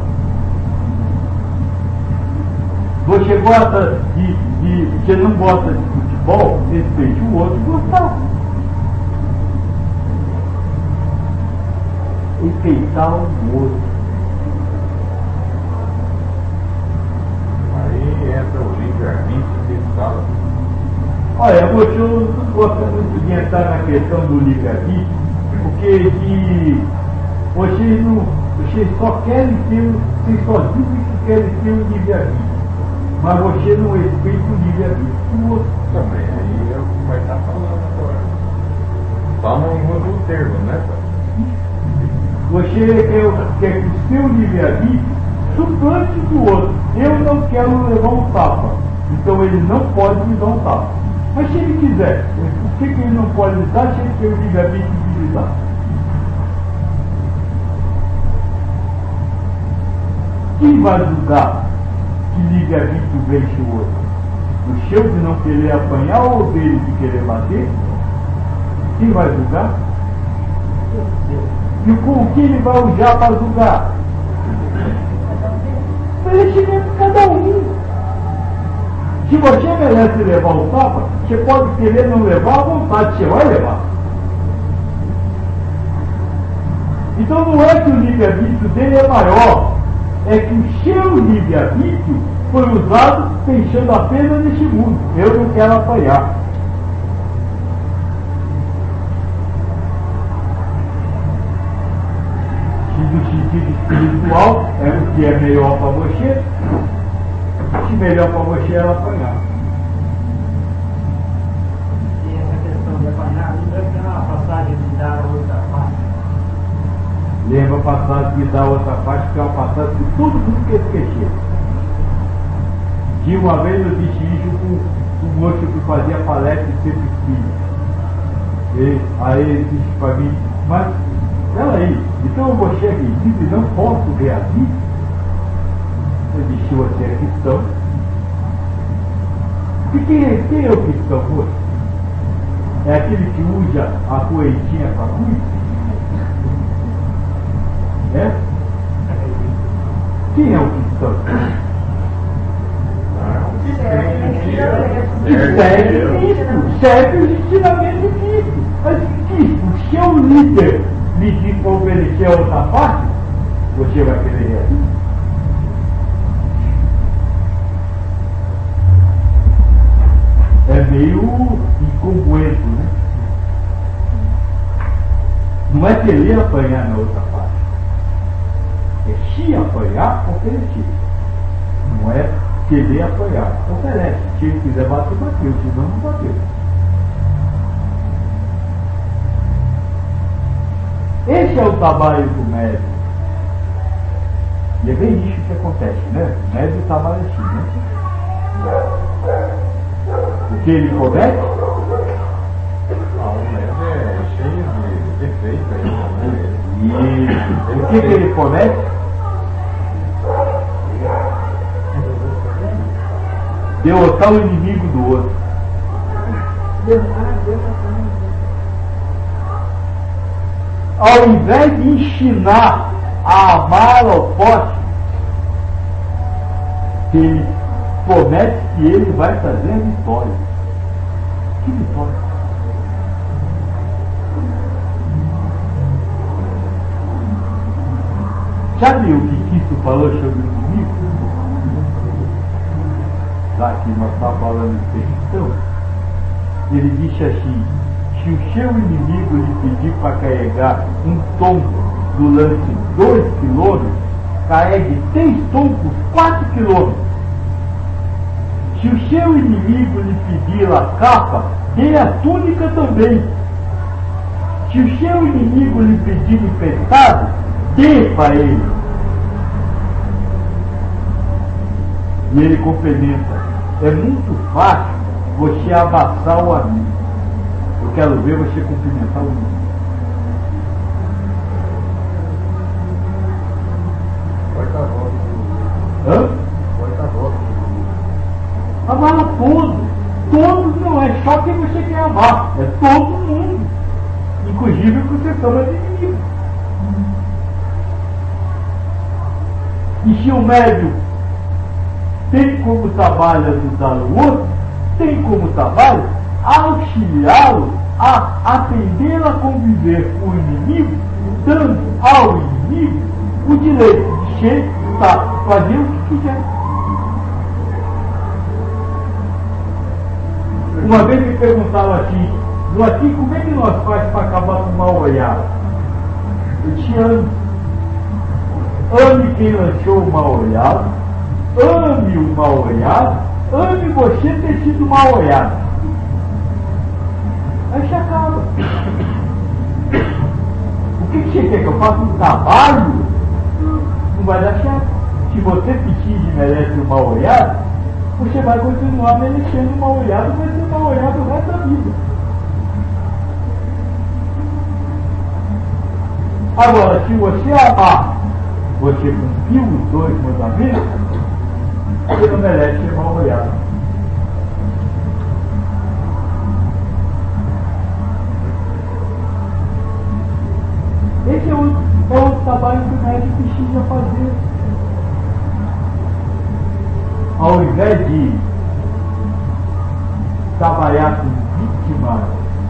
Você gosta de, de. Você não gosta de futebol? Respeite o outro gostar. Respeitar o outro. Aí entra o livre-arbítrio que ele fala. Olha, você não gosta muito de entrar na questão do livre-arbítrio, porque de, vocês, não, vocês só querem ter, vocês só dizem que querem ter o livre-arbítrio, mas você não respeita o livre-arbítrio do outro. Também, aí é o que vai estar falando agora. Só não muda o termo, né, pai? Você quer, quer que o seu livre-arbítrio antes do outro. Eu não quero levar um tapa, então ele não pode me dar um tapa. Mas se ele quiser, por que, que ele não pode me dar se ele tem o livre-arbítrio de me dar? Quem vai julgar que livre-arbítrio vence o outro? O seu de não querer apanhar ou o dele de querer bater? Quem vai julgar? E com o que ele vai usar para julgar? Merecimento de cada um. Se você merece levar o tapa, você pode querer não levar à vontade, você vai levar. Então não é que o livre-arbítrio dele é maior, é que o seu livre-arbítrio foi usado pensando apenas nesse mundo. Eu não quero apanhar. No sentido espiritual, é o que é melhor para você, se melhor para você ela apanhar. E essa questão de apanhar, lembra que é uma passagem de dar a outra parte? Lembra a passagem de dar a outra parte, que é uma passagem que todo mundo quer esquecer. Que uma vez eu disse isso com um moço que fazia palestra e sempre filho. Aí ele disse para mim, mas peraí, então eu vou chegar aqui e não posso ver a vida? Eu disse, se você é cristão. E quem é, quem é o cristão hoje? É aquele que usa a correntinha para cruz? É? Quem é o cristão? Que segue Cristo, segue os ensinamentos de Cristo. Mas Cristo, o seu líder lhe diz para obedecer a outra parte, você vai querer reagir. É meio incongruente, né? Não é querer apanhar na outra parte. É se apanhar, oferecer. Não é querer apanhar, oferece. Se ele quiser bater, bateu. Se não, não bateu. Esse é o trabalho do médico. E é bem isso que acontece, né? O médico trabalha assim, né? O que ele comete? Ah, o médico é cheio de defeitos ainda, né? E o que, que ele comete? Derrotar o inimigo do outro. Ao invés de ensinar a amar ao próximo, ele promete que ele vai trazer a vitória. Que vitória? Sabe o que Cristo falou sobre o inimigo? Já que nós estamos falando de questão, ele disse assim: se o seu inimigo lhe pedir para carregar um tombo durante dois quilômetros, carregue três tombos, quatro quilômetros. Se o seu inimigo lhe pedir a capa, dê a túnica também. Se o seu inimigo lhe pedir emprestado, dê para ele. E ele complementa: é muito fácil você abraçar o amigo. Eu quero ver você cumprimentar o amigo. Hã? Amar a todos. Todos não é só quem você quer amar, é todo mundo. Inclusive o que você chama de inimigo. E se o médium tem como trabalho ajudar o outro, tem como trabalho auxiliá-lo a aprender a conviver com o inimigo, dando ao inimigo o direito de ser, tá, fazer o que quiser. Uma vez me perguntaram assim: Joaquim, como é que nós faz para acabar com o mal olhado? Eu te amo. Ame quem lançou o mal olhado, ame o mal olhado, ame você ter sido mal olhado. Aí você acaba. O que você quer que eu faça? Um trabalho? Não vai dar certo. se você pedir e merece um mal olhado, você vai continuar merecendo um mal olhado, vai ser mal olhado o resto da vida. Agora, se você amar, você cumpriu os dois mandamentos, você não merece ser mal olhado. Esse é o, é o trabalho que o médico precisa fazer. Ao invés de trabalhar com vítimas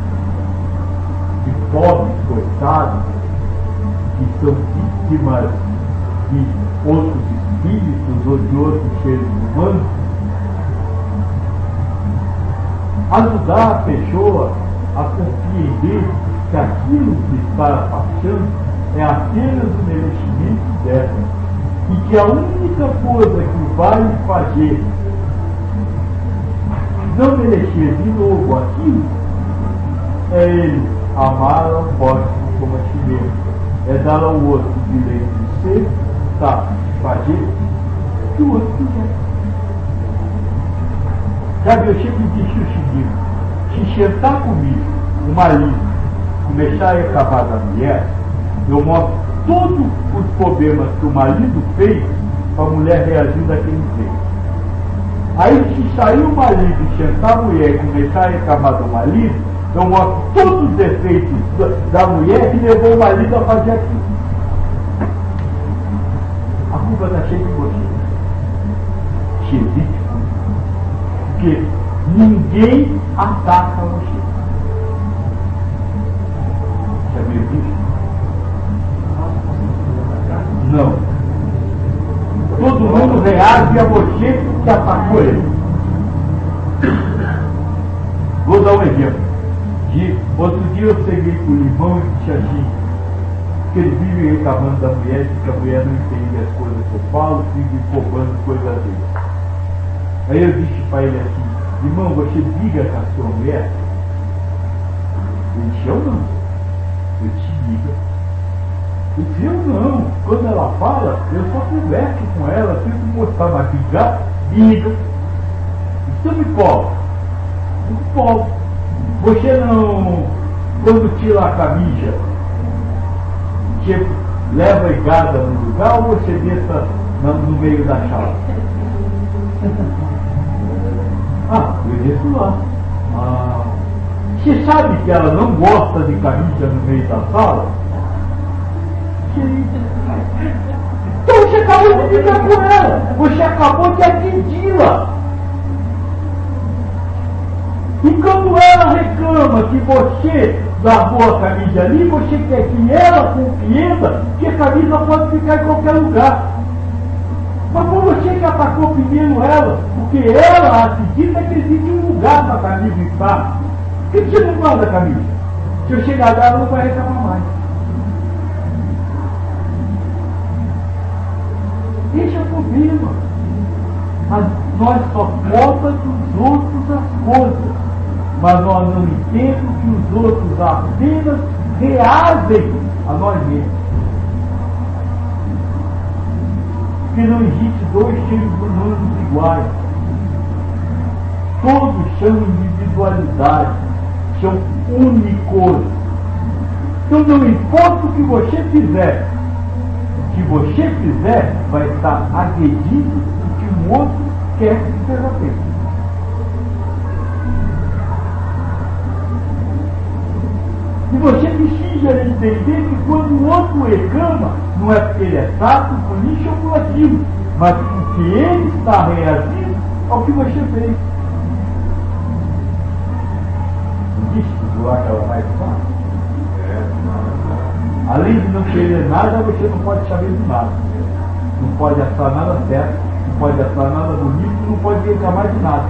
de pobres, coitados, que são vítimas de outros espíritos ou de outros seres humanos, ajudar a pessoa a compreender que aquilo que está passando é apenas o merecimento dela, e que a única coisa que vai fazer não merecer de novo aquilo é ele amar ao próximo como a si mesmo, é dar ao outro o direito de ser, tá, fazer o que o outro quiser. Sabe, eu sempre disse o seguinte: se sentar comigo, o marido, começar a acabar da mulher, eu mostro todos os problemas que o marido fez para a mulher reagir daquele jeito. Aí, se sair o marido e sentar a mulher e começar a reclamar do marido, eu mostro todos os defeitos da mulher que levou o marido a fazer aquilo. A culpa está cheia de você. Cheia de você. Porque ninguém ataca você. Sabia disso? Não. Todo mundo reage a você que atacou ele. Vou dar um exemplo. De, outro dia eu peguei com o Limão e disse assim, que ele vive reclamando da mulher, que a mulher não entende as coisas que eu falo, vive roubando coisas dele. Aí eu disse para ele assim: irmão, você briga com a sua mulher? Ele disse: eu não. Eu te digo. Eu disse: eu não. Quando ela fala, eu só converso com ela, tento mostrar, mas brigar, briga. Isso me importa. Não importa. Você não, quando tira a camisa, você leva a engada no lugar ou você deixa no, no meio da sala? Ah, eu deixo lá. Ah, você sabe que ela não gosta de camisa no meio da sala? Então você acabou de brigar com ela, você acabou de atingi-la. E quando ela reclama que você largou a camisa ali, você quer que ela compreenda que a camisa pode ficar em qualquer lugar. Mas foi você que atacou primeiro ela, porque ela acredita que existe um lugar para a camisa estar. Por que você não guarda a camisa? Se eu chegar lá, ela não vai reclamar mais. Esse é o problema. Mas nós só conta dos outros as coisas. Mas nós não entendemos que os outros apenas reagem a nós mesmos. Que não existe dois seres humanos iguais. Todos são individualidades, são únicos. Então não importa o que você fizer, o que você fizer vai estar agredindo o que o outro quer que seja feito. E você precisa entender que quando o outro reclama, não é porque ele é fraco, polícia ou coletivo, mas porque ele está reagindo ao que você fez. Não disse que o buraco era mais fácil? Além de não querer nada, você não pode saber de nada. Não pode achar nada certo, não pode achar nada bonito, não pode reclamar de nada.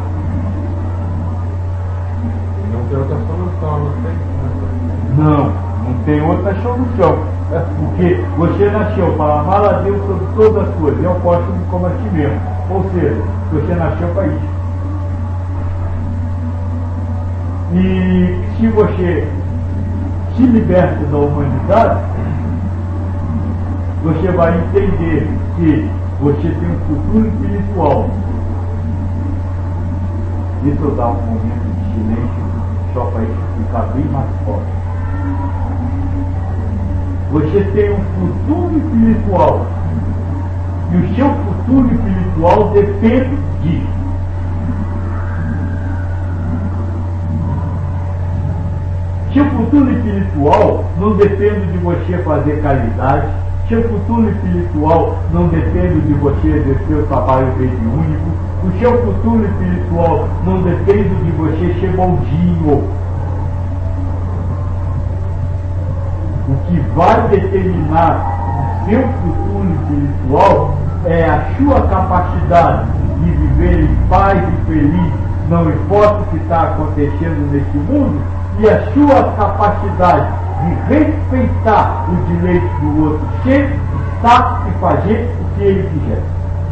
Não tem outra solução, não tem. Não, não tem outra solução. Porque você nasceu para amar a Deus sobre todas as coisas, eu posso como a ti mesmo. Ou seja, você nasceu para isso. E se você se liberta da humanidade, você vai entender que você tem um futuro espiritual. Deixa eu dar um momento de silêncio só para isso ficar bem mais forte. Você tem um futuro espiritual. E o seu futuro espiritual depende disso. Seu futuro espiritual não depende de você fazer caridade. Seu futuro espiritual não depende de você exercer o trabalho mediúnico. O seu futuro espiritual não depende de você ser bonzinho. O que vai determinar o seu futuro espiritual é a sua capacidade de viver em paz e feliz, não importa o que está acontecendo nesse mundo, e a sua capacidade de respeitar os direitos do outro ser, estar e fazer o que ele quiser.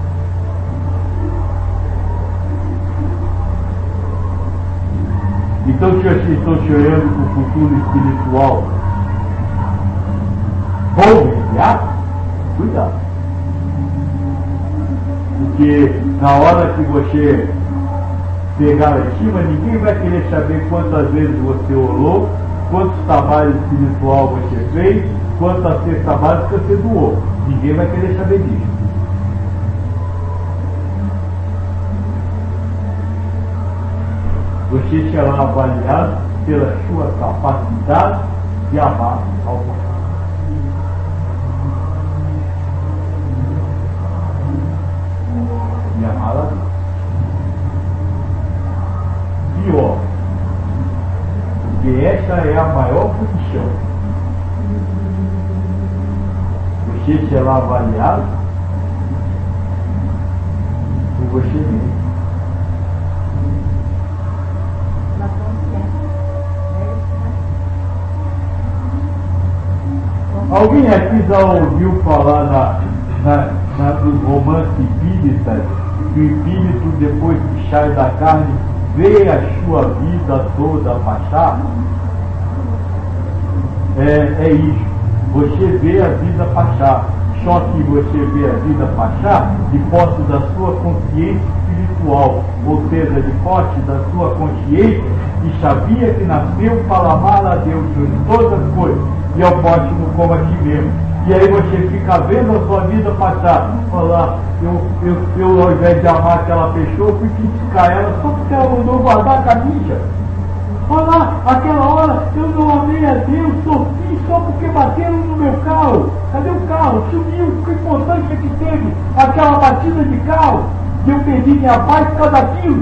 Então, se vocês estão chorando com o futuro espiritual bom e imediato, cuidado. Porque na hora que você pegar lá em cima, ninguém vai querer saber quantas vezes você orou, quantos trabalhos espiritual você fez, quantas cestas básicas você doou. Ninguém vai querer saber disso. Você será avaliado pela sua capacidade de amar ao próximo. E amar a Deus. Pior, porque essa é a maior punição. Você será avaliado por você mesmo. Alguém aqui já ouviu falar na, na, na, dos romances espíritas, que o espírito, depois que sai da carne, vê a sua vida toda passar? É, é isso. Você vê a vida passar. Só que você vê a vida passar de posse da sua consciência espiritual, ou seja, de posse da sua consciência, que sabia que nasceu para amar a Deus sobre todas as coisas, e ao próximo como a si mesmo. E aí você fica vendo a sua vida passar, falar, eu, eu, eu ao invés de amar aquela pessoa, fui criticar ela só porque ela mandou guardar a camisa. Olha, aquela hora eu não amei a Deus, sofri só porque bateram no meu carro. Cadê o carro? Sumiu, que importância que teve aquela batida de carro, que eu perdi minha paz por causa daquilo.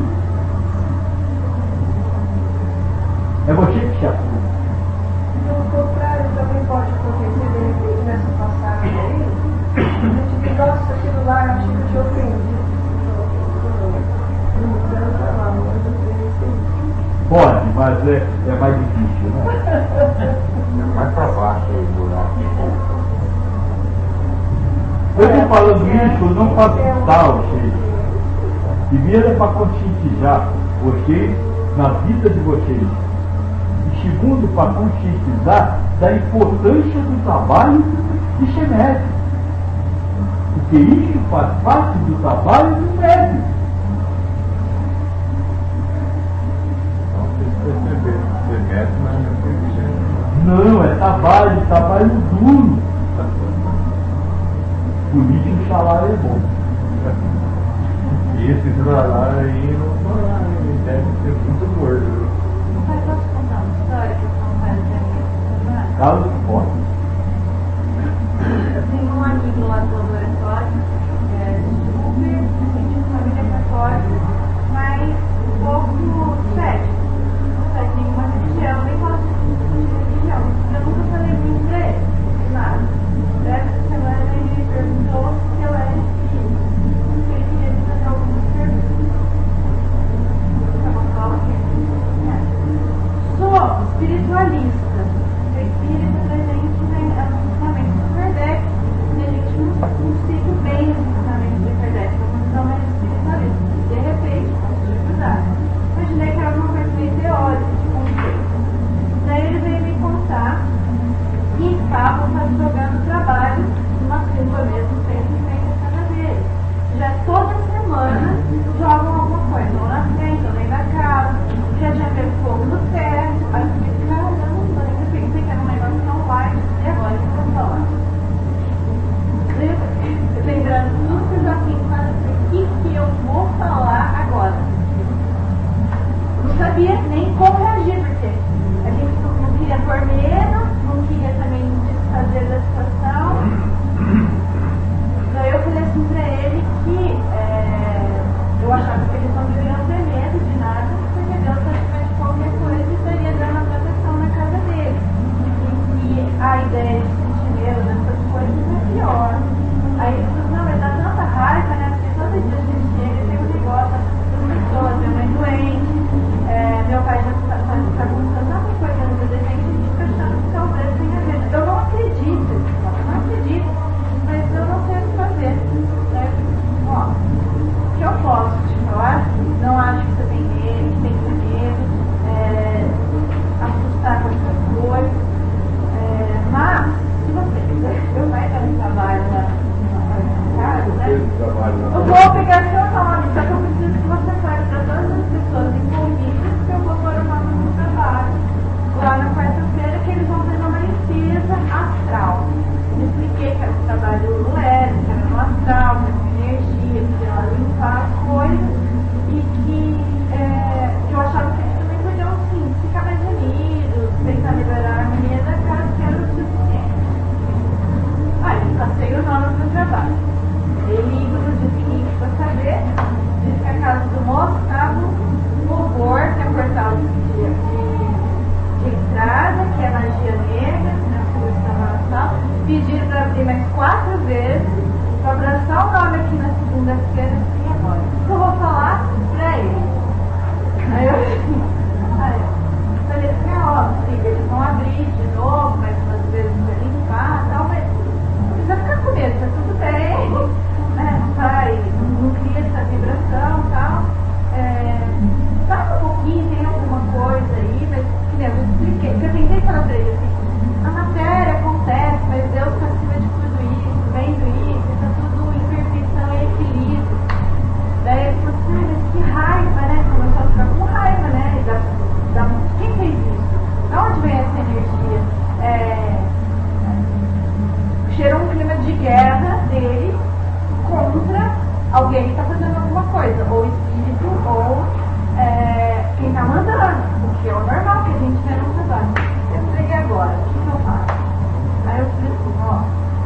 É você que se acusa. O contrário também pode acontecer, de repente, nessa passagem aí, a gente diz, nossa, aquilo lá, acho que eu te ofendi. Pode, mas é, é mais difícil, né? É mais para baixo o buraco. Eu estou falando isso não para assustar vocês. Primeiro é para conscientizar vocês na vida de vocês. E segundo, para conscientizar da importância do trabalho de ser médico. Porque isso faz parte do trabalho do médico. Então, vocês perceberam que ser médico não é Não, é trabalho, trabalho duro. Por isso o salário é bom. E esse salário aí não deve ser muito gordo. Mas posso contar uma história que são vários amigos? Carlos pode. Eu tenho um amigo lá do laboratório, é, super, assim, de família católica, mas um pouco cético. Não faz nenhuma religião, nem gosta de religião. Eu nunca falei muito pra ele, de nada. Essa semana ele me perguntou se eu era espírita. semanas jogam alguma coisa, ou na frente, ou dentro da casa, já tinha feito fogo no teto, aí eu fiquei, cara, eu não sei, eu pensei que era um negócio que não vai, e agora eu vou falar. Lembrando tudo que eu já pensava, o que que eu vou falar agora? Não sabia nem como reagir, porque a gente não, não queria pôr medo, não queria também desfazer da situação. Daí eu falei assim pra ele que é, eu achava que eles não deveriam ter medo de nada, porque Deus sabe de qualquer coisa e estaria dando proteção na casa deles. E, e a ideia de sentir medo dessas coisas é pior. Aí ele falou, não, mas dá tanta raiva, né? Porque todo dia a gente chega e tem um negócio, as pessoas, minha mãe doente, é, meu pai já está tá, tá contando tanta coisa no desenho, a gente fica achando que talvez tenha medo. Eu não acredito, eu não acredito, mas eu não sei o que fazer. Né? Ó, o que eu posso te falar, não acho que você tem medo, tem que ter medo, é, assustar com essas coisas, é, mas se você quiser, eu vai dar um trabalho lá. Né? Eu vou pegar seu nome, só que eu preciso que você fale para todas as pessoas envolvidas que eu vou pôr o nome no trabalho. Lá na quarta-feira que eles vão fazer uma limpeza astral. Eu expliquei que era um trabalho leve, que era no astral, com energia, que ia limpar as coisas e que é, eu achava que eles também podiam sim, ficar mais unidos, tentar melhorar a harmonia da casa, que era o suficiente. Aí eu passei o nome do trabalho. Ele liga no dia seguinte para saber, diz que a casa do moço estava no horror, que é portal de, de, de entrada, que é magia negra, né, que pediram para abrir mais quatro vezes, para abraçar o nome aqui na segunda-feira, assim agora. O que eu vou falar para ele? Aí eu, aí eu falei assim, é óbvio, eles vão abrir de novo, mais umas vezes para limpar, tal, mas não precisa ficar com medo, tá tudo bem. Né, não vai, não, não cria essa vibração e tal. É, sabe um pouquinho, tem alguma coisa aí, mas que nem eu expliquei, porque eu tentei falar pra ele assim, a matéria acontece, mas Deus está acima de tudo isso, vendo isso, está tudo em perfeição e equilíbrio. Daí ele falou assim, mas que raiva, né? Começou a ficar com raiva, né? Da, da, quem fez isso? De onde vem essa energia? É, cheirou um clima de guerra dele contra alguém que está fazendo alguma coisa, ou espírito, ou é, quem está mandando, o que é o normal que a gente vê no trabalho. Eu peguei agora, o que, que eu faço? Aí eu falei assim, ó,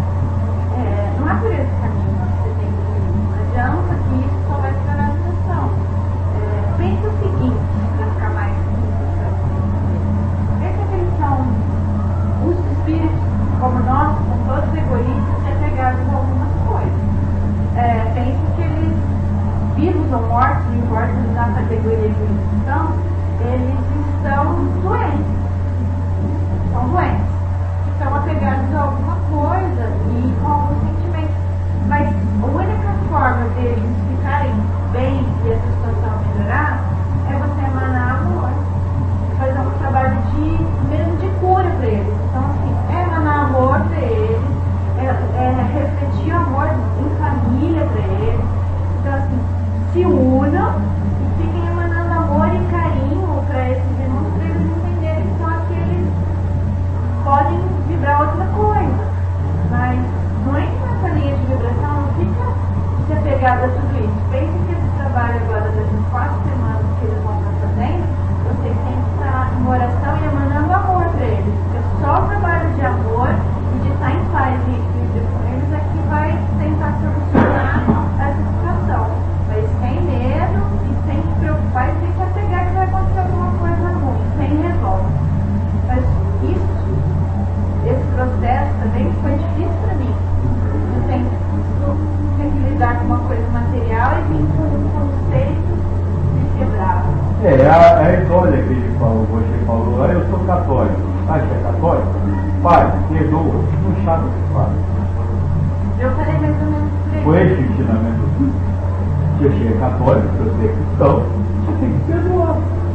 é, não é por esse caminho que você tem que ir, não adianta que isso só vai piorar a situação. É, pensa o seguinte, para ficar mais simples para você. Pensa que eles são os espíritos, como nós, são todos egoístas e apegados a algumas coisas. É, penso que eles, vivos ou mortos, não importa na categoria que eles estão, eles estão doentes. São doentes. Estão apegados a alguma coisa e com alguns sentimentos. Mas a única forma deles ficarem bem e a situação melhorar é você emanar amor. Fazer um trabalho de, mesmo de cura para eles. Então, assim, é emanar amor para eles. É, é refletir amor em família para eles. Então, assim, se unam e fiquem emanando amor e carinho para esses irmãos, para eles entenderem que são aqueles que podem vibrar outra coisa. Mas não entra nessa linha de vibração, não fica se apegado a tudo isso. Pense que esse trabalho agora das quatro semanas que eles vão estar fazendo, você tem que estar em oração e emanando amor para eles. Porque só o trabalho de amor e de estar em paz e equilíbrio com eles é que vai tentar solucionar essa situação. Mas sem medo e sem se preocupar e sem se apegar que vai acontecer alguma coisa ruim, sem revolta. Mas isso, esse processo também foi difícil para mim. Eu tenho, tenho que lidar com uma coisa material e vim com um conceito de quebrar. É, a, a história que ele falou, você falou, ah, eu sou católico. Ah, você é católico? Pai, perdoa, não chama de pai. Eu falei mais ou menos por aí. Foi esse ensinamento. Se você é católico, se você é cristão, você tem que perdoar.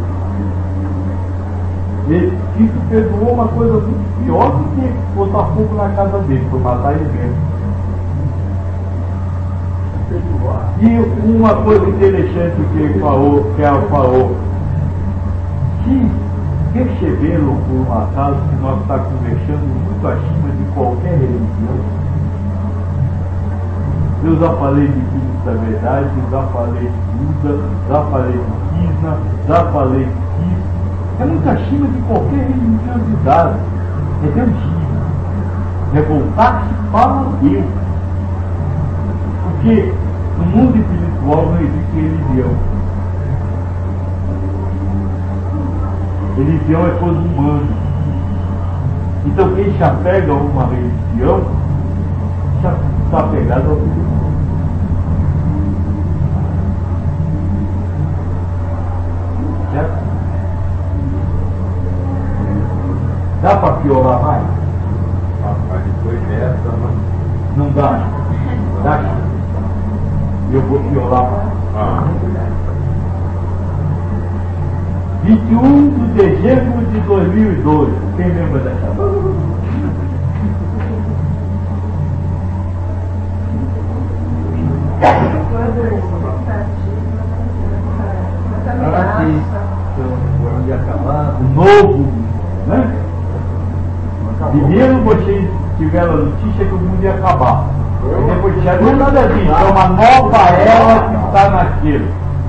Ele disse que perdoou uma coisa muito pior do que botar fogo na casa dele, foi matar ele mesmo. Perdoar. E uma coisa interessante que ele falou, que ela falou, que perceberam por um acaso que nós estamos conversando muito acima de qualquer religião. Eu já falei de Cristo da Verdade, já falei de Buda, já falei de Krishna, já falei de Cristo. É muito acima de qualquer religiosidade. É Deusismo. É voltar-se para Deus. Porque no mundo espiritual não existe religião. Religião é coisa humana. Então quem se apega a uma religião está apegado ao Deus. Certo? Dá para piorar mais? Rapaz, depois dessa, não. Não dá. Dá. Eu vou piorar mais. Ah. vinte e um de dezembro de dois mil e dois. Quem lembra dessa data? O novo, né? Primeiro vocês tiveram a notícia que o mundo ia acabar. E depois disseram, não é nada disso, é uma nova era que está nascendo.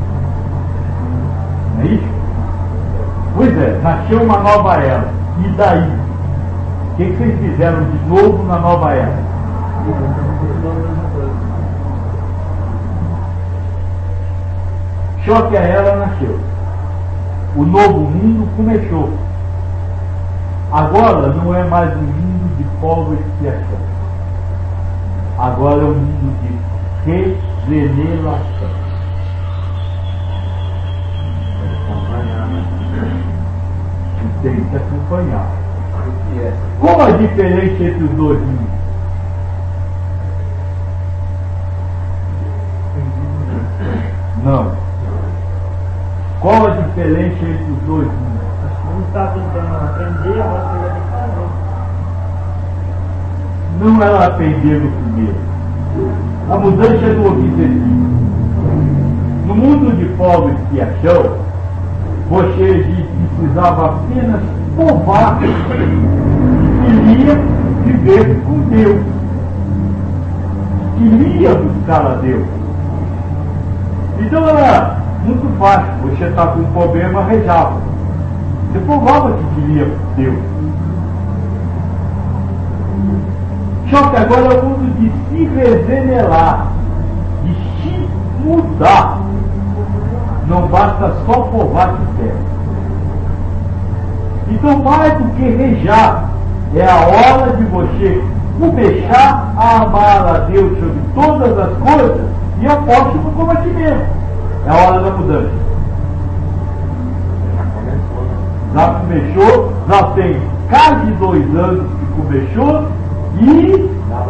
Não é isso? Pois é, nasceu uma nova era. E daí? O que, que vocês fizeram de novo na nova era? Só que a era nasceu. O novo mundo começou. Agora não é mais um mundo de povo e expiação. Agora é um mundo de revelação. Tem que acompanhar. Qual a diferença entre os dois mundos? Não. Qual a diferença entre os dois mundos? Um está tentando aprender, a outra vai ter que fazer. Não é aprender no primeiro. A mudança é do objetivo. No mundo de povo e expiação, você precisava apenas provar que queria viver com Deus. Queria buscar a Deus. Então era muito fácil. Você está com um problema, rezava. Você provava que queria Deus. Só que agora é o mundo de se revelar, de se mudar. Não basta só provar que quer. Então, mais do que rejar, é a hora de você começar a amar a Deus sobre todas as coisas e ao próximo como a ti mesmo. É a hora da mudança. Já começou, já tem quase dois anos que começou e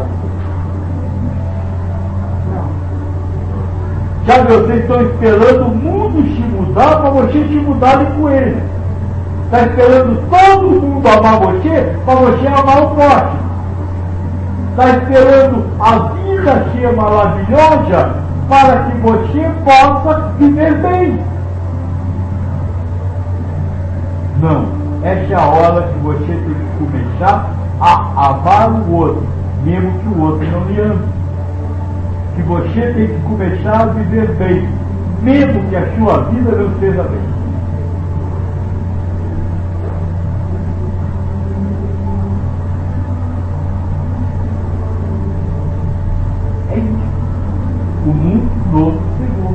já vocês estão esperando o mundo se mudar para vocês se mudarem com ele. Está esperando todo mundo amar você para você amar o próximo. Está esperando a vida ser maravilhosa para que você possa viver bem. Não, essa é a hora que você tem que começar a amar o outro, mesmo que o outro não lhe ame. Que você tem que começar a viver bem, mesmo que a sua vida não seja bem. É isso. O mundo novo chegou.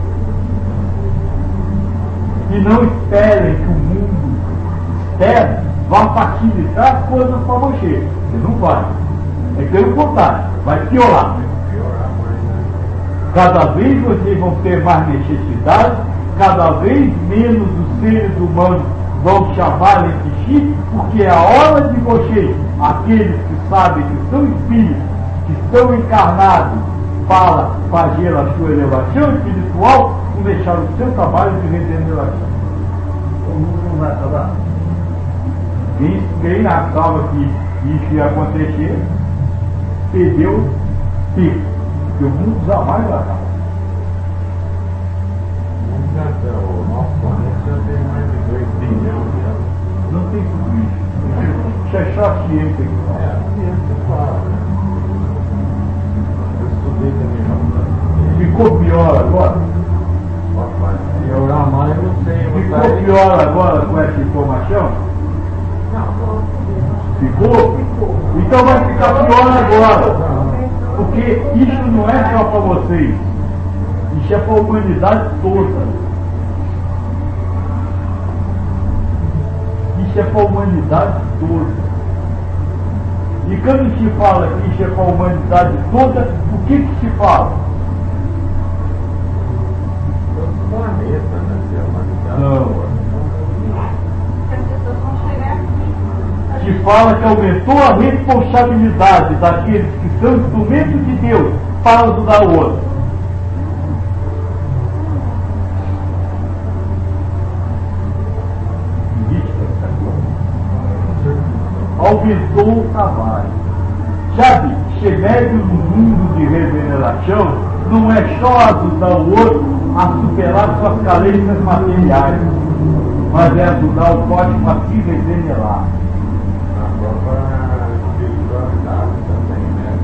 E não esperem que o mundo externo vá facilitar as coisas para você. Você não vai. É pelo contrário, vai piorar. Cada vez vocês vão ter mais necessidade, cada vez menos os seres humanos vão chamar entre si, porque é a hora de vocês, aqueles que sabem que são espíritos, que estão encarnados para fazer a sua elevação espiritual, começar o seu trabalho de regeneração. O mundo não vai acabar? Quem, quem achava que isso ia acontecer, perdeu tempo. Porque o mundo jamais vai acabar. tem tudo isso. Isso é só a ciência que fala. É, a ciência fala, né? Eu estudei também. Ficou pior agora? Rapaz, piorar mais eu não sei. Ficou pior agora com essa informação? Não, Ficou? Então vai ficar pior agora. Porque isso não é só para vocês. Isso é para a humanidade toda. Isso é para a humanidade toda. E quando se fala que isso é para a humanidade toda, o que que se fala? o planeta, né? Que é a humanidade. Não. As pessoas vão chegar aqui. Se fala que aumentou a responsabilidade daqueles que são instrumentos de Deus para ajudar o outro. Aumentou o trabalho. Sabe, chegar no mundo de regeneração não é só ajudar o outro a superar suas carências materiais, mas é ajudar o código a se regenerar. A própria espiritualidade também, né?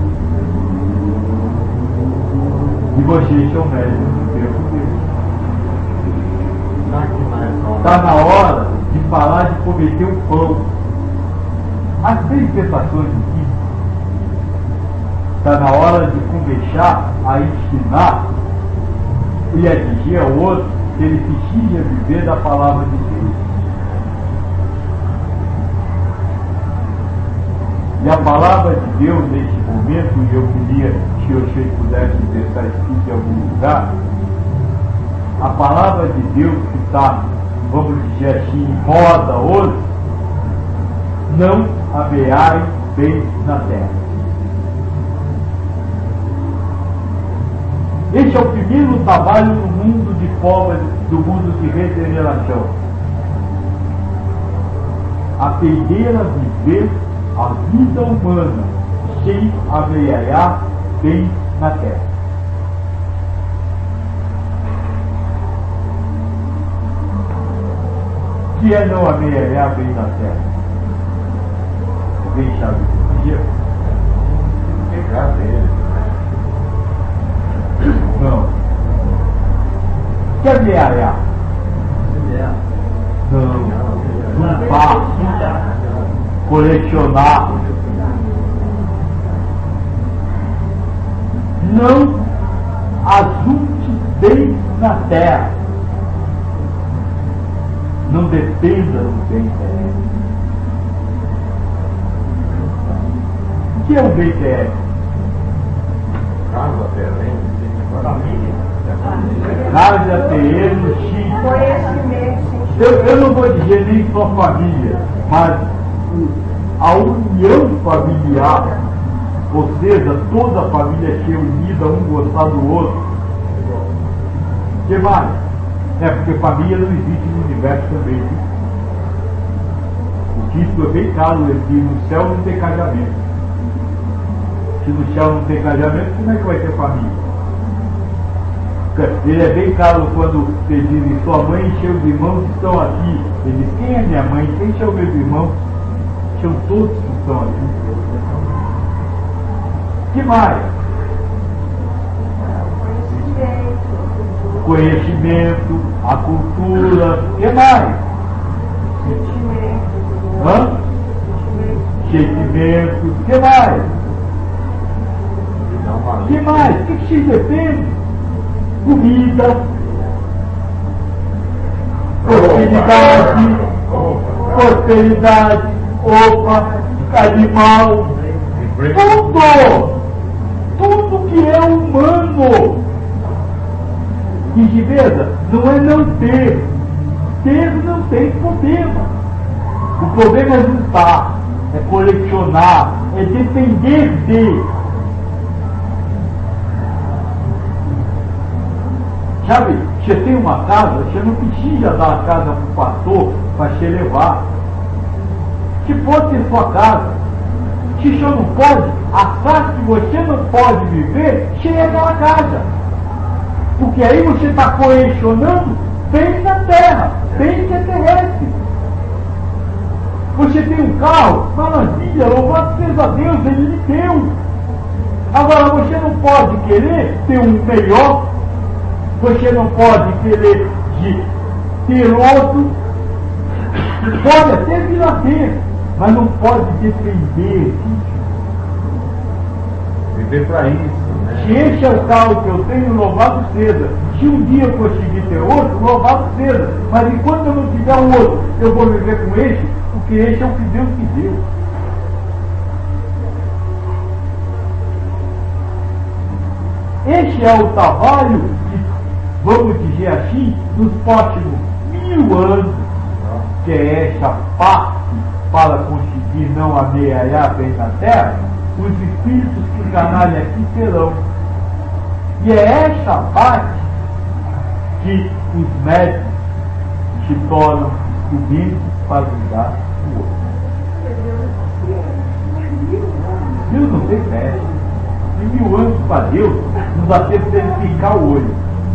E vocês são médicos do tempo deles. Será que mais Está na hora de parar de cometer o pão. As três tentações de Cristo. Está na hora de começar a ensinar e a dizer ao outro que ele precisa viver da palavra de Deus. E a palavra de Deus, nesse momento, e eu queria que vocês pudessem deixar escrito em algum lugar, a palavra de Deus que está, vamos dizer assim, em moda hoje, não haverá bem na terra. Esse é o primeiro trabalho no mundo de forma, do mundo de regeneração. Aprender a viver a vida humana sem haverá bem na terra. O que é não haverá bem na terra? Alguém sabe o que é? pegar dele, né? Não. Quer viajar? Não. Limpar. Colecionar. Não ajunte bem na terra. Não dependa do bem terreno. O que é o bem terreno? Casa, terreno, família. Casa, terreno, sítio. Conhecimento. Eu, eu não vou dizer nem só família, mas a união familiar, ou seja, toda a família ser unida, um gostar do outro. O que mais? É porque família não existe no universo também. Viu? O título é bem claro, que no céu não tem casamento. Se no céu não tem casamento, como é que vai ter família? Ele é bem claro quando ele diz, sua mãe e seus irmãos estão aqui. Ele diz, quem é minha mãe? Quem são meus irmãos? São todos que estão aqui. Que mais? Conhecimento, a cultura, que mais? Hã? Sentimento, que mais? Que mais? O que, que se depende? Comida, prosperidade, prosperidade, roupa, animal, tudo, tudo que é humano. E de vez, não é não ter, ter não tem problema. O problema é juntar, é colecionar, é depender de. Sabe, você tem uma casa, você não precisa dar a casa para o pastor para você levar. Você pode ter sua casa. Se você não pode, a casa que você não pode viver, você é aquela casa. Porque aí você está colecionando bem na terra, bem que é terrestre. Você tem um carro, maravilha, louvado seja Deus, Ele lhe deu. Agora, você não pode querer ter um melhor, você não pode querer de ter outro, pode até vir a ter, mas não pode depender disso. Viver para isso, né? Se esse é o carro que eu tenho, louvado seja. Se um dia eu conseguir ter outro, louvado seja. Mas enquanto eu não tiver um outro, eu vou viver com esse, porque esse é o que Deus me deu. Este é o trabalho que, vamos dizer assim, nos próximos mil anos, que é essa parte para conseguir não amealhar bem na terra, os espíritos que enganarem aqui terão. E é essa parte que os médicos se tornam instrumentos para ajudar o outro. Deus não tem mestre. E mil anos para Deus não dá tempo de ele picar o olho.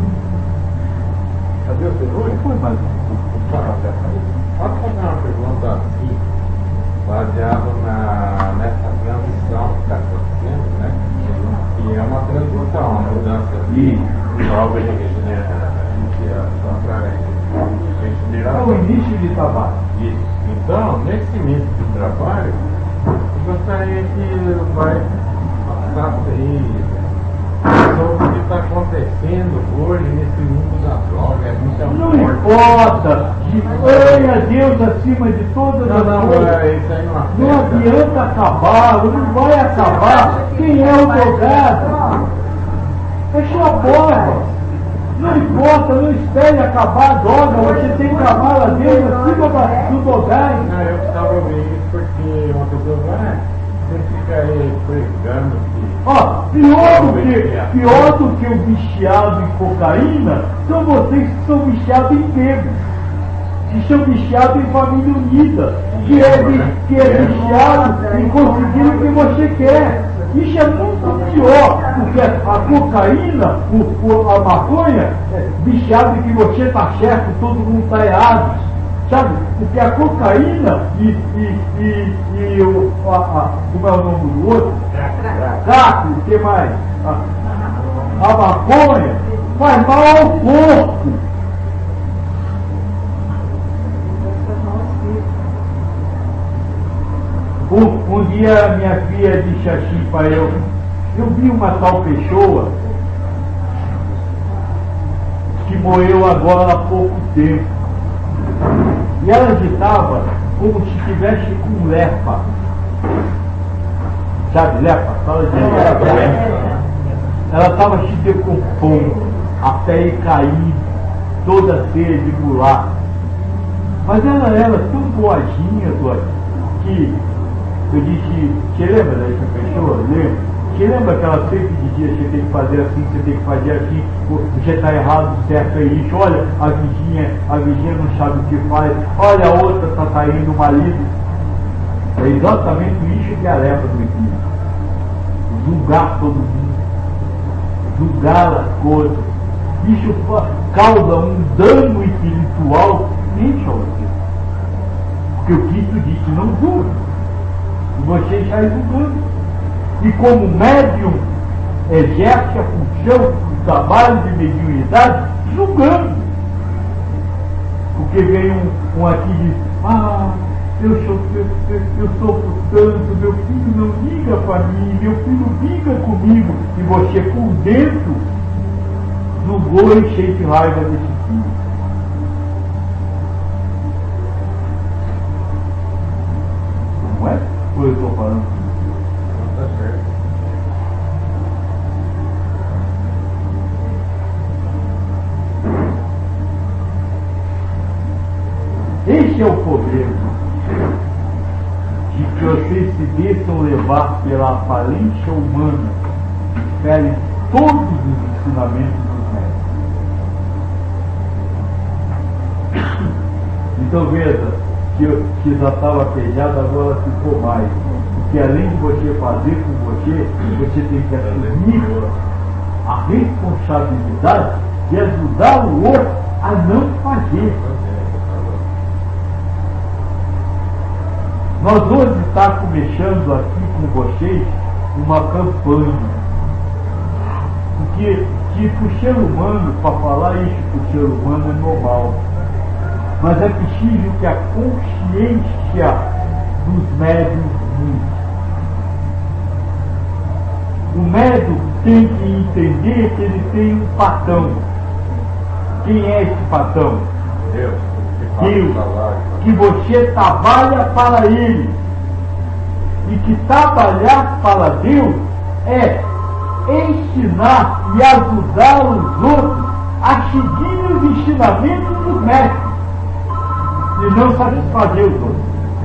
Cadê o cenoura? Foi mais um. Pode fazer uma pergunta assim, baseada na, nessa transição que está acontecendo, né? E é uma transição, uma mudança de nova regeneração. É o início de trabalho. Isso. Então, nesse início de trabalho, eu gostaria que vai passasse aí sobre o que está acontecendo hoje nesse mundo da droga. É muita Não morte. importa, põe a Deus acima de todas Não, as não, coisas. é, isso aí não afeta. Não adianta acabar, não vai acabar. Quem é o drogado? É sua porta. Não importa, não espere acabar a droga, você tem que amar a Deus acima da- do drogado. Não, eu estava ouvindo isso porque uma pessoa vai, você fica aí pregando que. Ó, pior do que, pior do que o viciado em cocaína são vocês que são viciados em bebos. Que são viciados em família unida. Que é, vi- que é viciado em conseguir o que você quer. Isso é muito pior, porque a cocaína, o, o, a maconha, é viciado em que você está certo, todo mundo está errado. Sabe? Porque a cocaína e, e, e, e o, a, a, como é o nome do outro? Crack, o que mais? A, a maconha faz mal ao corpo. Um, um dia minha filha disse assim para eu, eu vi uma tal pessoa que morreu agora há pouco tempo. E ela estava como se estivesse com lepa. Sabe, lepa? Fala de lepa. Ela estava se decompondo, a pele caída, toda cheia de buraco. Mas ela era tão boazinha, Dória, que eu disse, você lembra dessa pessoa? Lembra? Você lembra que ela sempre dizia, você tem que fazer assim, você tem que fazer assim, você está errado, certo é isso, olha, a vizinha, a vizinha não sabe o que faz, olha a outra está traindo o marido. É exatamente isso que é a lepra do espírito. Julgar todo mundo, julgar as coisas. Isso causa um dano espiritual imenso a você. Porque o Cristo disse, não julgue. E você sai julgando. E como médium, exerce a função do trabalho de mediunidade julgando. Porque vem um, um aqui e diz, ah, eu, sou, eu, eu, eu sofro tanto, meu filho não liga para mim, meu filho liga comigo. E você por dentro julgou e sente raiva desse filho. Não é? Ou eu estou falando? Tá certo. Esse é o problema, de que vocês se deixam levar pela aparência humana e ferem todos os ensinamentos dos médicos. Então veja, que, eu, que já estava pejado, agora ficou mais. Porque além de você fazer com você, você tem que assumir a responsabilidade de ajudar o outro a não fazer. Nós hoje estamos começando aqui com vocês uma campanha. Porque que para o ser humano, para falar isso para o ser humano é normal. Mas é preciso que a consciência dos médiuns mude. O médium tem que entender que ele tem um patrão. Quem é esse patrão? Deus. Deus. Que você trabalha para ele. E que trabalhar para Deus é ensinar e ajudar os outros a seguir os ensinamentos dos mestres e não satisfazer os outros.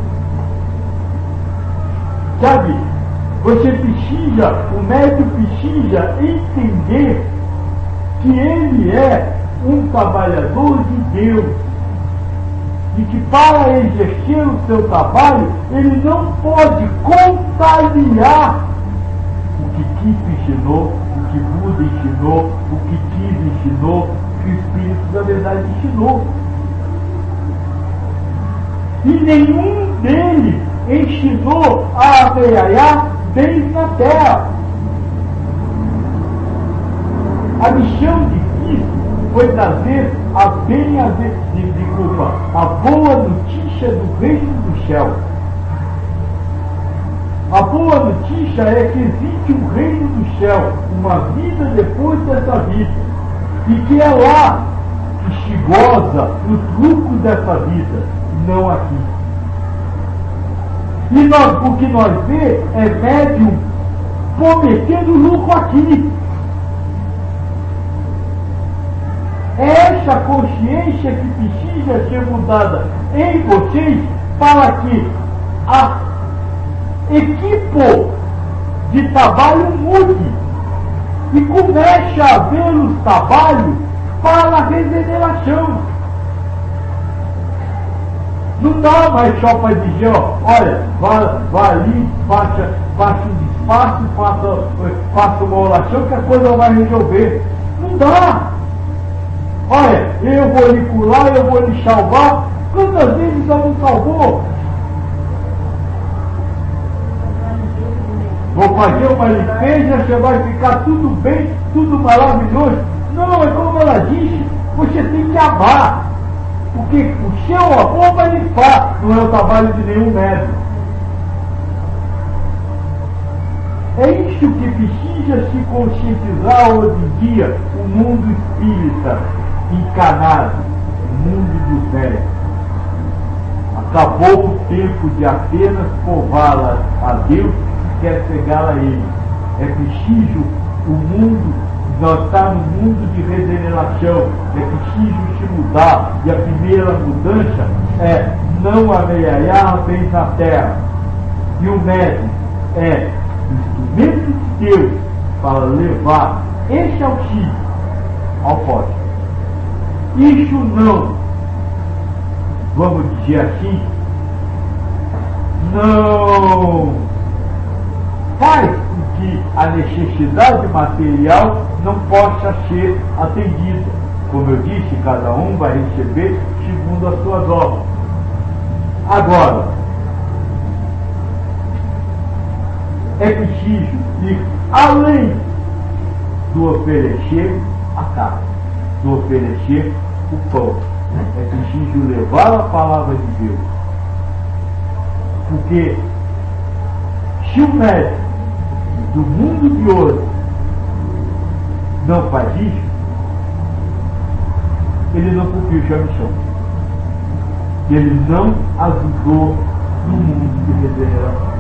Sabe? Você precisa, o médium precisa entender que ele é um trabalhador de Deus e que para exercer o seu trabalho ele não pode contrariar o que Cristo ensinou, o que Buda ensinou, o que Cristo ensinou, o que o Espírito da Verdade ensinou. E nenhum deles ensinou a amealhar bens na terra. A missão de Cristo foi trazer a bem a de, desculpa, a boa notícia do reino do céu. A boa notícia é que existe um reino do céu, uma vida depois dessa vida, e que é lá que se goza o lucro dessa vida, não aqui. E nós, o que nós vê é médium prometendo lucro aqui. É essa consciência que precisa ser mudada em vocês para que a equipe de trabalho mude e comece a ver os trabalhos para a regeneração. Não dá mais só para dizer, ó, olha, vá, vá ali, faça, faça um despacho, faça, faça uma oração que a coisa vai resolver. Não dá. Olha, eu vou lhe curar, eu vou lhe salvar. Quantas vezes já não salvou? Vou fazer uma limpeza, você vai ficar tudo bem, tudo maravilhoso. Não, é como ela disse, você tem que amar. Porque o seu amor vai limpar, não é o trabalho de nenhum médico. É isso que precisa se conscientizar hoje em dia, o mundo espírita encanado, o mundo dos velhos. Acabou o tempo de apenas provar a Deus que quer chegar a Ele. É preciso o mundo, nós estamos no mundo de regeneração, é preciso se mudar, e a primeira mudança é não amealhar bens na terra. E o médium é instrumento de Deus para levar esse auxílio ao poste. Isso não, vamos dizer assim, não faz com que a necessidade material não possa ser atendida. Como eu disse, cada um vai receber segundo as suas obras. Agora, é preciso ir além do oferecer a carne, do oferecer o pão. É preciso levar a palavra de Deus. Porque se o médico do mundo de hoje não faz isso, ele não cumpriu sua missão. Ele não ajudou no mundo de regeneração.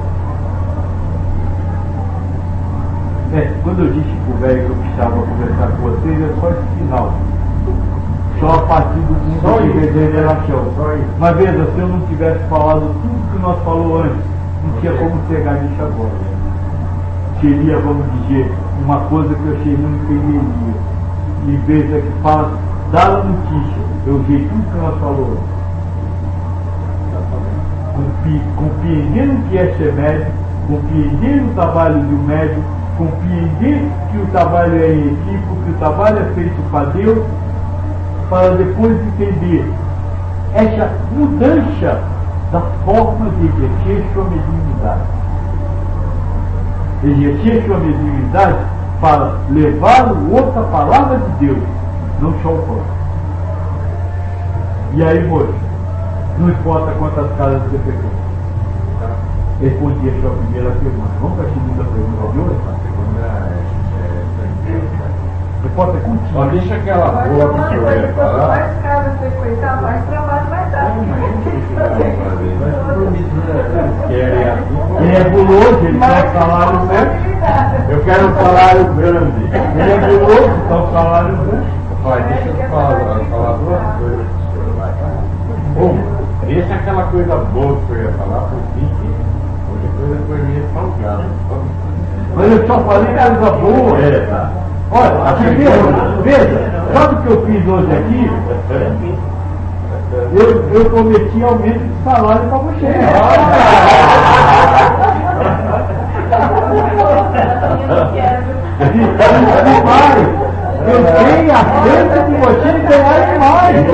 É, quando eu disse para o velho que eu precisava conversar com vocês, é só esse final. Só a partir do mundo só de isso. Regeneração. Só isso. Mas veja, se eu não tivesse falado tudo que nós falamos antes, não tinha como chegar nisso agora. Seria, vamos dizer, uma coisa que eu achei não entenderia. E veja que fala, dá a notícia, eu vi tudo que nós falamos. Compreendendo o que é ser médico, compreendendo o trabalho de um médico, compreender que o trabalho é em equipe, que o trabalho é feito para Deus, para depois entender essa mudança da forma de exercer sua mediunidade. Exercer sua mediunidade para levar o outro à palavra de Deus, não só o pão. E aí, moço, não importa quantas casas você pegou. Respondi a sua primeira pergunta. Vamos para a segunda pergunta de hoje? A segunda é... Você pode ter contigo. Só deixa aquela boa que o senhor ia Quanto falar. mais casa frequentar, mais trabalho vai dar. Querem assim. Ele é guloso, ele quer um salário grande. Eu quero um salário grande. Ele é guloso, então um salário grande. Pai, deixa eu falar, falar duas coisas que o senhor vai falar. Uma, deixa aquela coisa boa que o senhor ia falar por fim, porque coisa foi meio salgada. Mas eu só falei coisa boa. É, tá. Olha, aqui veja, veja, sabe o que eu fiz hoje aqui? Eu, eu prometi aumento de salário para você. E mais, eu tenho a chance de você ganhar mais.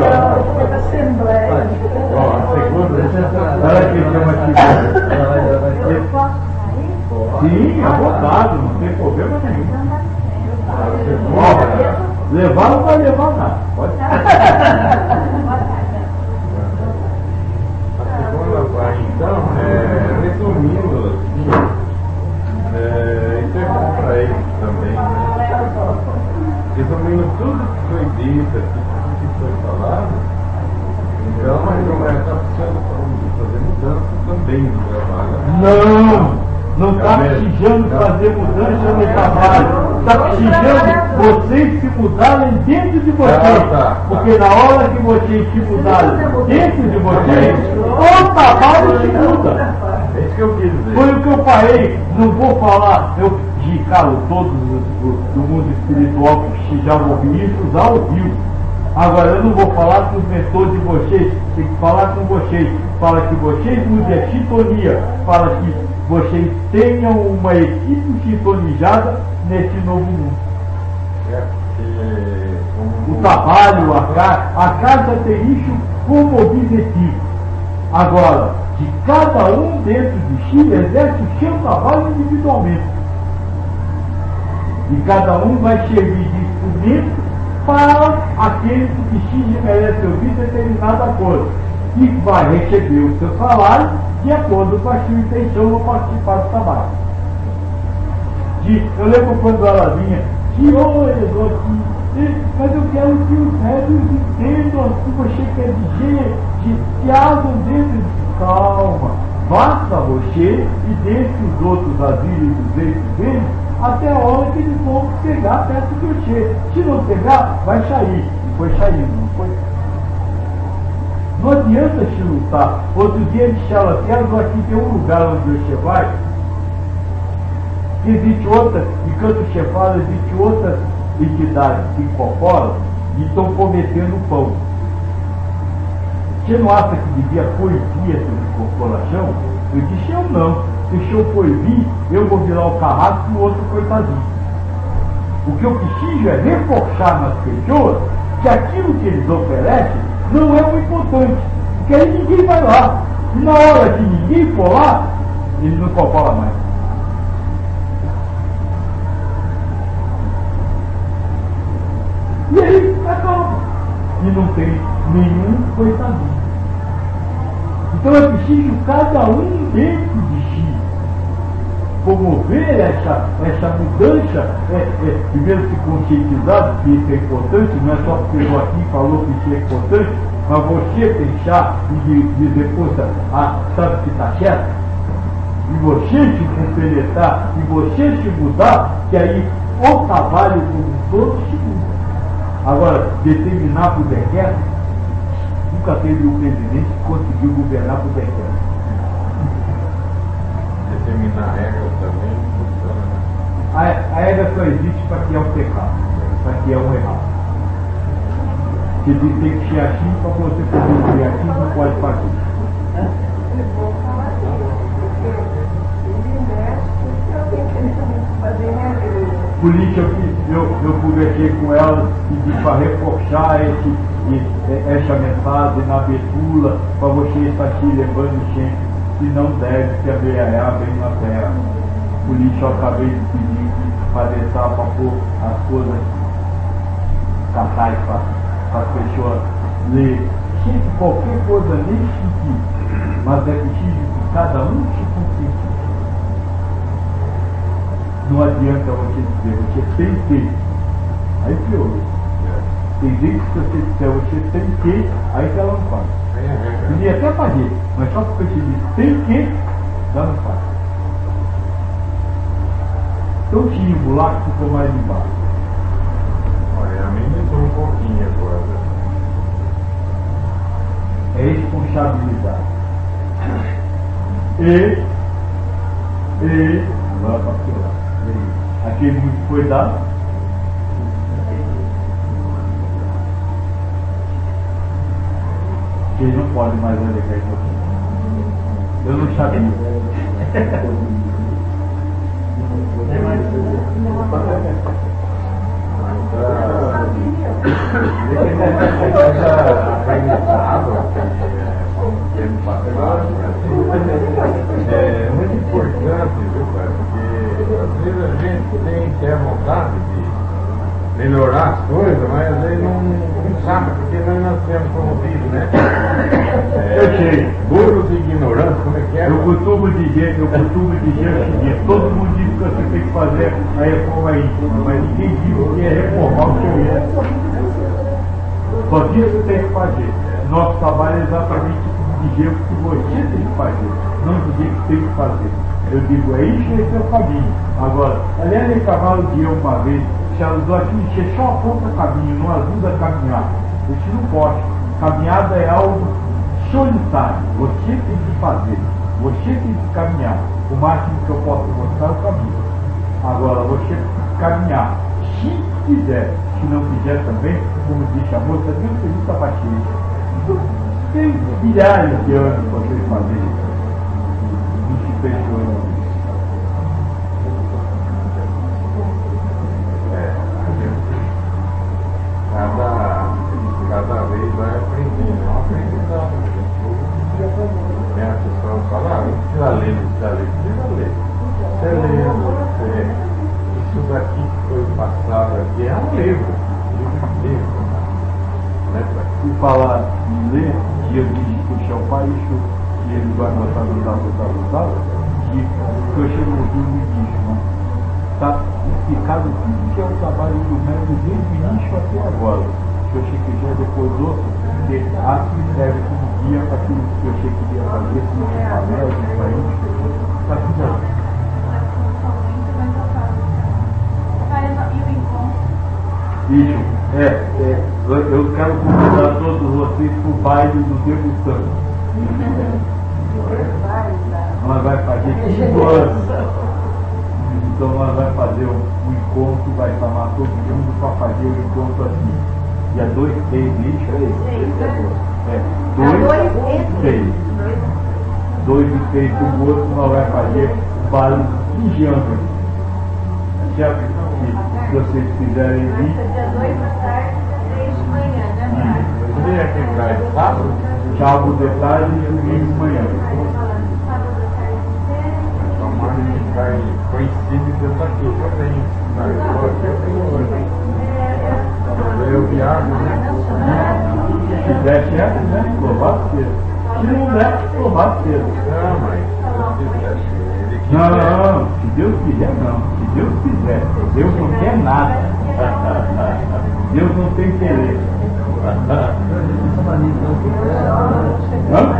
Ó, a segunda, Olha aqui, tem uma aqui. Sim, à vontade, não tem problema nenhum. Ó, levar não vai levar nada. Pode ser. a segunda vai, então, é, resumindo, assim, é, isso é bom para eles também, né? Resumindo tudo que foi dito aqui, tudo que foi falado, então a gente vai estar precisando fazer mudança também no trabalho. Não! Não está precisando fazer mudança no trabalho. Está precisando vocês se mudarem dentro de vocês. Porque na hora que vocês se mudarem dentro de vocês, o trabalho se muda. É isso que eu quis dizer. Foi o que eu falei. Não vou falar, eu Ricardo, todos do, do mundo espiritual que já ouviu isso, já ouviu. Agora eu não vou falar com os mentores de vocês, tem que falar com vocês, para que vocês mudem a sintonia, para que vocês tenham uma equipe sintonizada nesse novo mundo. É porque, como O trabalho, a casa, a casa tem isso como objetivo. Agora, de cada um dentro de si exerce o seu trabalho individualmente. E cada um vai servir de instrumento para aquele que se merece ouvir determinada coisa. E vai receber o seu salário de acordo com a sua intenção no participar do trabalho. De, eu lembro quando ela vinha, que olha aqui, mas eu quero que os médicos entendam o que você quer dizer, de que hajam dentro de calma. Basta você e deixe os outros a virem do jeito deles até a hora que eles vão chegar perto de você. Se não pegar, vai sair. E foi saindo, não foi? Não adianta se lutar. Outro dia eles disseram assim, aqui tem um lugar onde você vai, existe outra, enquanto você fala, existe outra entidade que incorpora e estão cometendo pão. Você não acha que devia proibir essa incorporação? Eu disse, eu não. Se eu proibir, eu vou virar o carrasco e o outro coitadinho. O que eu preciso é reforçar nas pessoas que aquilo que eles oferecem não é o importante. Porque aí ninguém vai lá. E na hora que ninguém for lá, ele não incorpora mais. E aí, acaba. E não tem nenhum coitadinho. Então é preciso cada um dentro de si promover essa, essa mudança, é, é, primeiro se conscientizar que isso é importante, não é só porque eu aqui falou que isso é importante, mas você pensar e dizer, poxa, ah, sabe que está certo? E você se compenetrar, e você se mudar, que aí o trabalho como todo se muda. Agora, determinar por decreto, nunca teve um presidente que conseguiu governar por decreto. determinar regras também não funciona, né? A, a regra só existe para que é um pecado, para que é um errado. Você diz que tem que ser assim, para você poder ser assim, não pode fazer. Política, eu, eu conversei com ela e disse para reforçar esse, essa mensagem na abertura, para você estar aqui lembrando sempre que não deve se ameaçar bem na terra. Por isso eu acabei de pedir para deixar para pôr as coisas cartaz para as pessoas lerem. Sempre qualquer coisa nesse sentido, mas é preciso que cada um se conscientize. Não adianta você dizer, você tem que. Aí piorou. Tem vezes que você disser, você tem que, aí que ela não faz. Podia até fazer, mas só porque você diz tem que, ela não faz. Então tinha o buraco que ficou mais embaixo. Olha, a mim me deu um pouquinho agora. É responsabilidade. E, e, agora para piorar. Aquele muito foi dado. Eles não podem mais alegar isso aqui. Eu não sabia. É muito importante, viu, pai? Porque às vezes a gente tem, tem a vontade de melhorar as coisas, mas às vezes não, não sabe, porque nós não temos promovido, né? É, Eu sei. burros e ignorantes, como é que é? Eu costumo dizer, eu costumo dizer o seguinte, todo mundo diz que você tem que fazer a reforma íntima, mas ninguém diz o que é reformar o seu íntimo. Só diz que tem que fazer. Nosso trabalho é exatamente dizer o que você tem que fazer, não dizer o que tem que fazer. Eu digo, é isso, esse é o caminho. Agora, aliás, em cavalo de eu uma vez, se ajudou aqui, você só aponta o caminho, não ajuda a caminhar. Isso não pode. Caminhada é algo solitário. Você tem que fazer. Você tem que caminhar. O máximo que eu posso mostrar é o caminho. Agora, você tem que caminhar. Se quiser. Se não quiser também, como disse a moça, Deus tem muita paciência. Tem milhares de anos para vocês fazerem. Não se fechou. Cada, cada vez vai aprendendo, não aprendizado. Né? A pessoa fala, ah, não precisa ler, não precisa ler, precisa ler. Você é lendo, você... isso daqui que foi passado aqui é um livro, livro, livro. Né? Por falar em ler, Jesus disse que o pai isso, que ele vai botar no tal, no tal, no tal, que eu chego no filme e disse, né? Está explicado tudo que é o trabalho do médico desde o início até agora. Se você quiser depois outro, porque aqui serve como guia para aquilo que você queria fazer, se não tem papel, não vai está tudo aí. Isso, é, é, eu quero convidar todos vocês para o baile do debutante. Nós vai fazer cinco anos. Então nós vamos fazer um, um encontro, vai chamar todo mundo para fazer o um encontro assim. Dia dois, três, vinte, três. É, dois, três. Dois e três do outro, nós vamos fazer o baile quinze anos. Certo? Se vocês quiserem vir. Dia dois da tarde, dia três de manhã, né? Você é quem vai sábado? Sábado de tarde e domingo de manhã. Tomara que vai coincide que eu estou aqui, eu tenho. Eu viajo, né? Se der certo, né? Louvado cedo. Se não der, louvado cedo. Não, mas se eu quisesse, ele Não, quiser. não, se Deus quiser, não. Se Deus quiser. Deus não quer nada. Deus não tem interesse. Hã?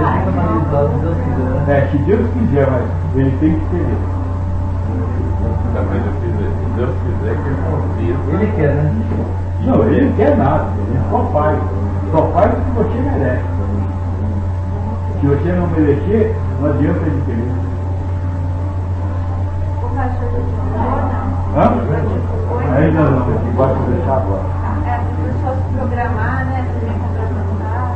É, se Deus quiser, mas ele tem que querer. Também eu quiser. Se Deus quiser que ele confia. Ele quer, né? Não, ele não quer nada. Ele só faz. Só faz o que você merece. Se você não merecer, não adianta ele querer. O pastor do não. Hã? Ainda não, eu gosto de deixar agora. É, as pessoas se programar, né? Fazer contratar.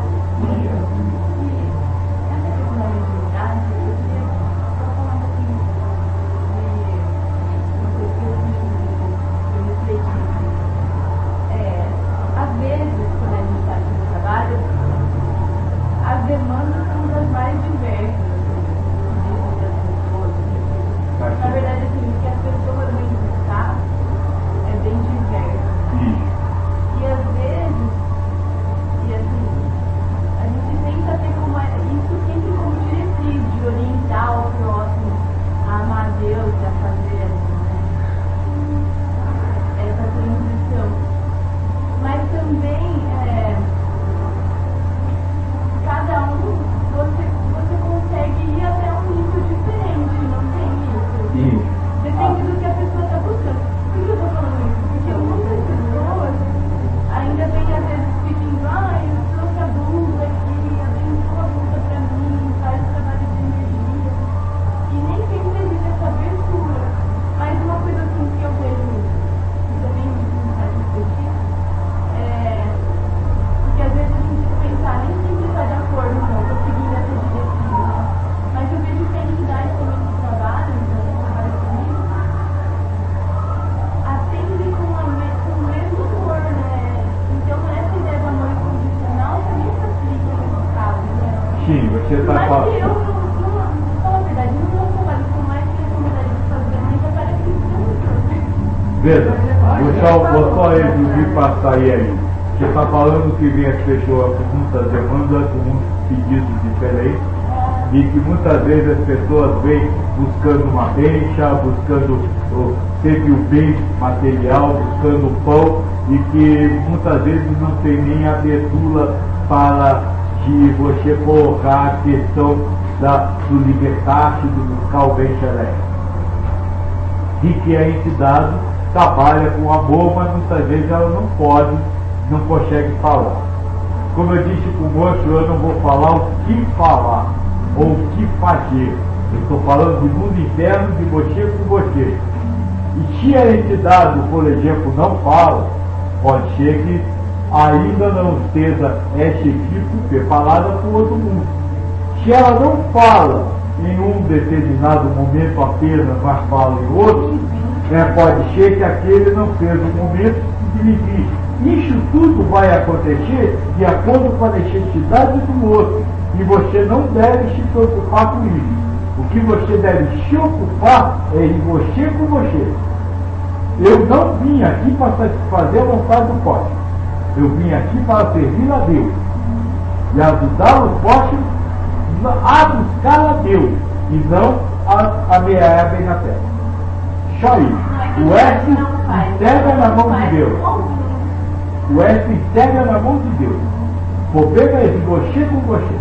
você está Mas falando. eu não, não, fala a verdade, não vou falar com mais que a comunidade de fazer, mas já para que Veja, vou só, vou só resumir para sair aí. Você está falando que vem as pessoas com muitas demandas, com muitos pedidos diferentes, e que muitas vezes as pessoas vêm buscando uma benção, buscando o, sempre o bem material, buscando o pão, e que muitas vezes não tem nem abertura para de você colocar a questão da, do libertar-se, do buscar o bem celeste. E que a entidade trabalha com amor, mas muitas vezes ela não pode, não consegue falar. Como eu disse para o moço, eu não vou falar o que falar, ou o que fazer. Eu estou falando de mundo interno, de você com você. E se a entidade, por exemplo, não fala, pode ser que ainda não esteja esse tipo preparada para o outro mundo. Se ela não fala em um determinado momento apenas, mas fala em outro, é, pode ser que aquele não seja o momento de lhe vir. Isso tudo vai acontecer de acordo com a necessidade do outro. E você não deve se preocupar com isso. O que você deve se ocupar é em você com você. Eu não vim aqui para satisfazer a vontade do próximo. Eu vim aqui para servir a Deus. E ajudar o próximo a buscar a Deus. E não a ameaçar bem na terra. Só isso. O S entrega na mão de Deus. O S entrega na mão de Deus. O problema é de você com você.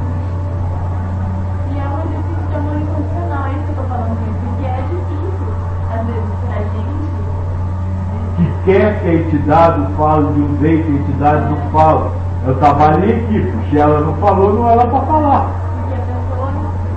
E é um exercício de amor incondicional, é isso que eu estou falando, porque é difícil, às vezes, pra gente. Que quer que a entidade fale de um jeito que a entidade não fala. Eu trabalhei aqui, se ela não falou, não era para falar. Porque a pessoa.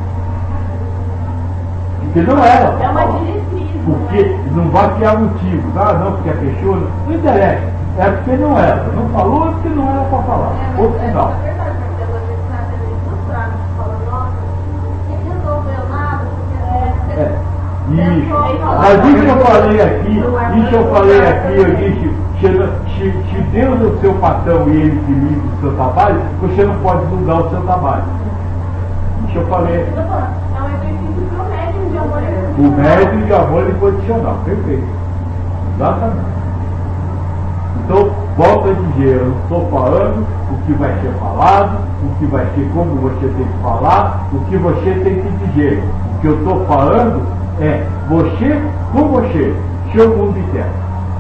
Porque não era. É uma diretriz. Porque não vai criar motivos. Ah, não, porque a pessoa não, não interessa. É porque não era. Não falou é porque não era para falar. É, Ou é final. verdade, porque às vezes na T V frustrada, falando, nossa, não resolveu nada, porque É. Isso. Mas isso eu falei aqui, isso eu falei aqui, eu disse, se, se, se Deus é o seu patrão e ele que livra o seu trabalho, você não pode mudar o seu trabalho. Isso eu falei aqui. é um exercício pro médium de amor. O médium de amor incondicional, perfeito. Exatamente. Então, volto a dizer, eu não estou falando o que vai ser falado, o que vai ser como você tem que falar, o que você tem que dizer. O que eu estou falando é você com você, seu mundo interno.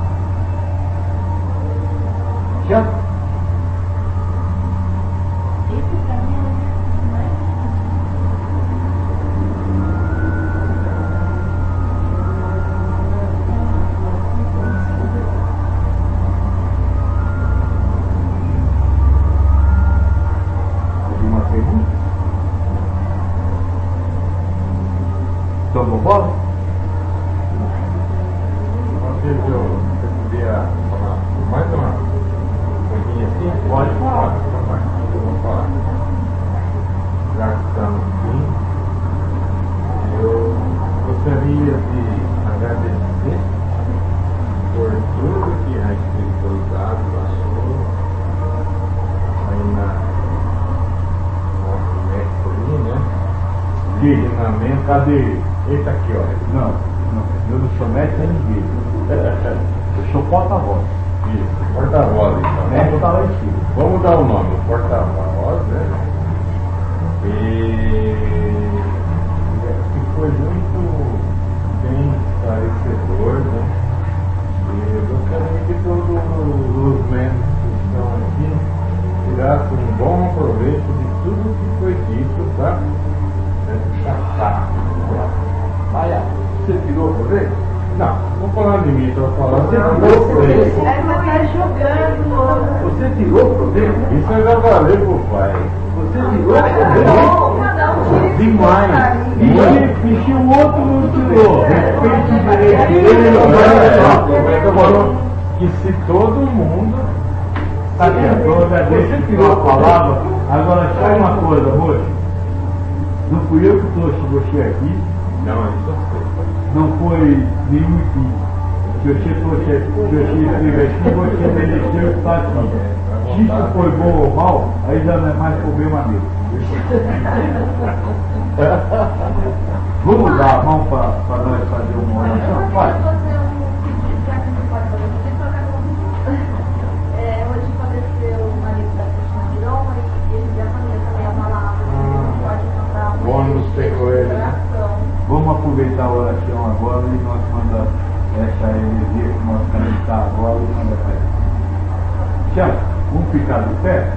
Certo? Isso pra mim é mais. Alguma pergunta? Tomou bola? Às vezes eu, eu podia falar mais uma coisinha assim? Pode falar. Então vai, eu vou falar. Já que estamos aqui, eu gostaria de agradecer por tudo que a espiritualidade passou aí na nosso mestre ali, né? Ensinamento, cadê ele? Esse aqui, olha. Não, não, eu não sou médico a ninguém. Eu sou porta-voz. Isso, porta-voz então. Médico está lá em cima. Vamos dar o nome, porta-voz, né? E que foi muito bem esclarecedor, né? E eu gostaria que todos os membros que estão aqui tirassem um bom proveito de tudo que foi dito, tá? Nessa Maia, você tirou por ele? Não, não falando de mim, estou falando Você de tirou por vocês. ele? É, mas tá jogando. Você tirou por ele? Isso eu já falei pro pai. Você tirou por ele? Cada um tira Demais. E, e se o outro não tirou, respeite o direito dele, Ele não não vai falou que se todo mundo Tá vendo? Toda vez que tirou a palavra, agora só uma coisa, moço. Não fui eu que trouxe você aqui, não, isso eu sei. não foi nenhum filho. Se você trouxe, se você esteve aqui, você mereceu estar aqui. Se isso foi bom ou mal, aí já não é mais problema meu. Vamos dar a mão para nós fazer uma oração? Vai. É, hoje faleceu o marido da Cristina Miroma e ele já mandou também a palavra. Pode mandar um Vamos ter com ele, né? Vamos aproveitar a oração agora e nós mandamos essa energia que nós estamos tá agora e manda para ele. Tiago, vamos ficar de pé?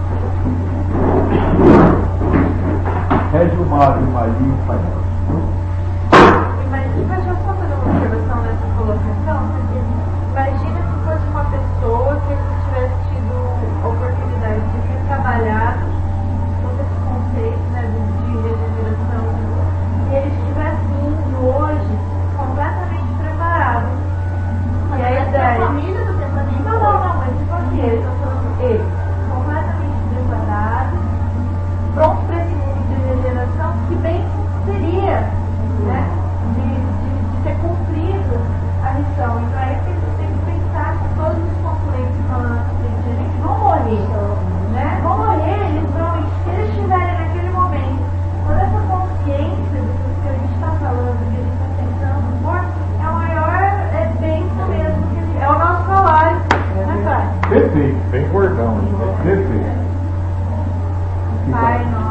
Rege o Mário, o Marinho, o Pai Nosso. Imagina, deixa eu só fazer uma observação nessa colocação, porque imagina se fosse uma pessoa que ele tivesse tido oportunidade de ser trabalhado todo esse conceito, né, de, de regeneração, e ele estivesse indo hoje completamente preparado. E a ideia. Família do pensamento. Não, não, não, mas tipo assim, ele está falando ele, completamente preparado, pronto para esse mundo de regeneração, que bem seria, né, de, de, de ter cumprido a missão. Então é que a gente tem que pensar que todos os componentes que estão na nossa frente, a gente vão morrer, né? Vão morrer, eles vão, e se eles estiverem naquele momento, toda essa consciência do que a gente está falando, do que a gente está tentando por, é o maior é, bênção mesmo, que a gente, é o nosso salário, né, pai? Perfeito. Bem gordão, né? Perfeito. Pai,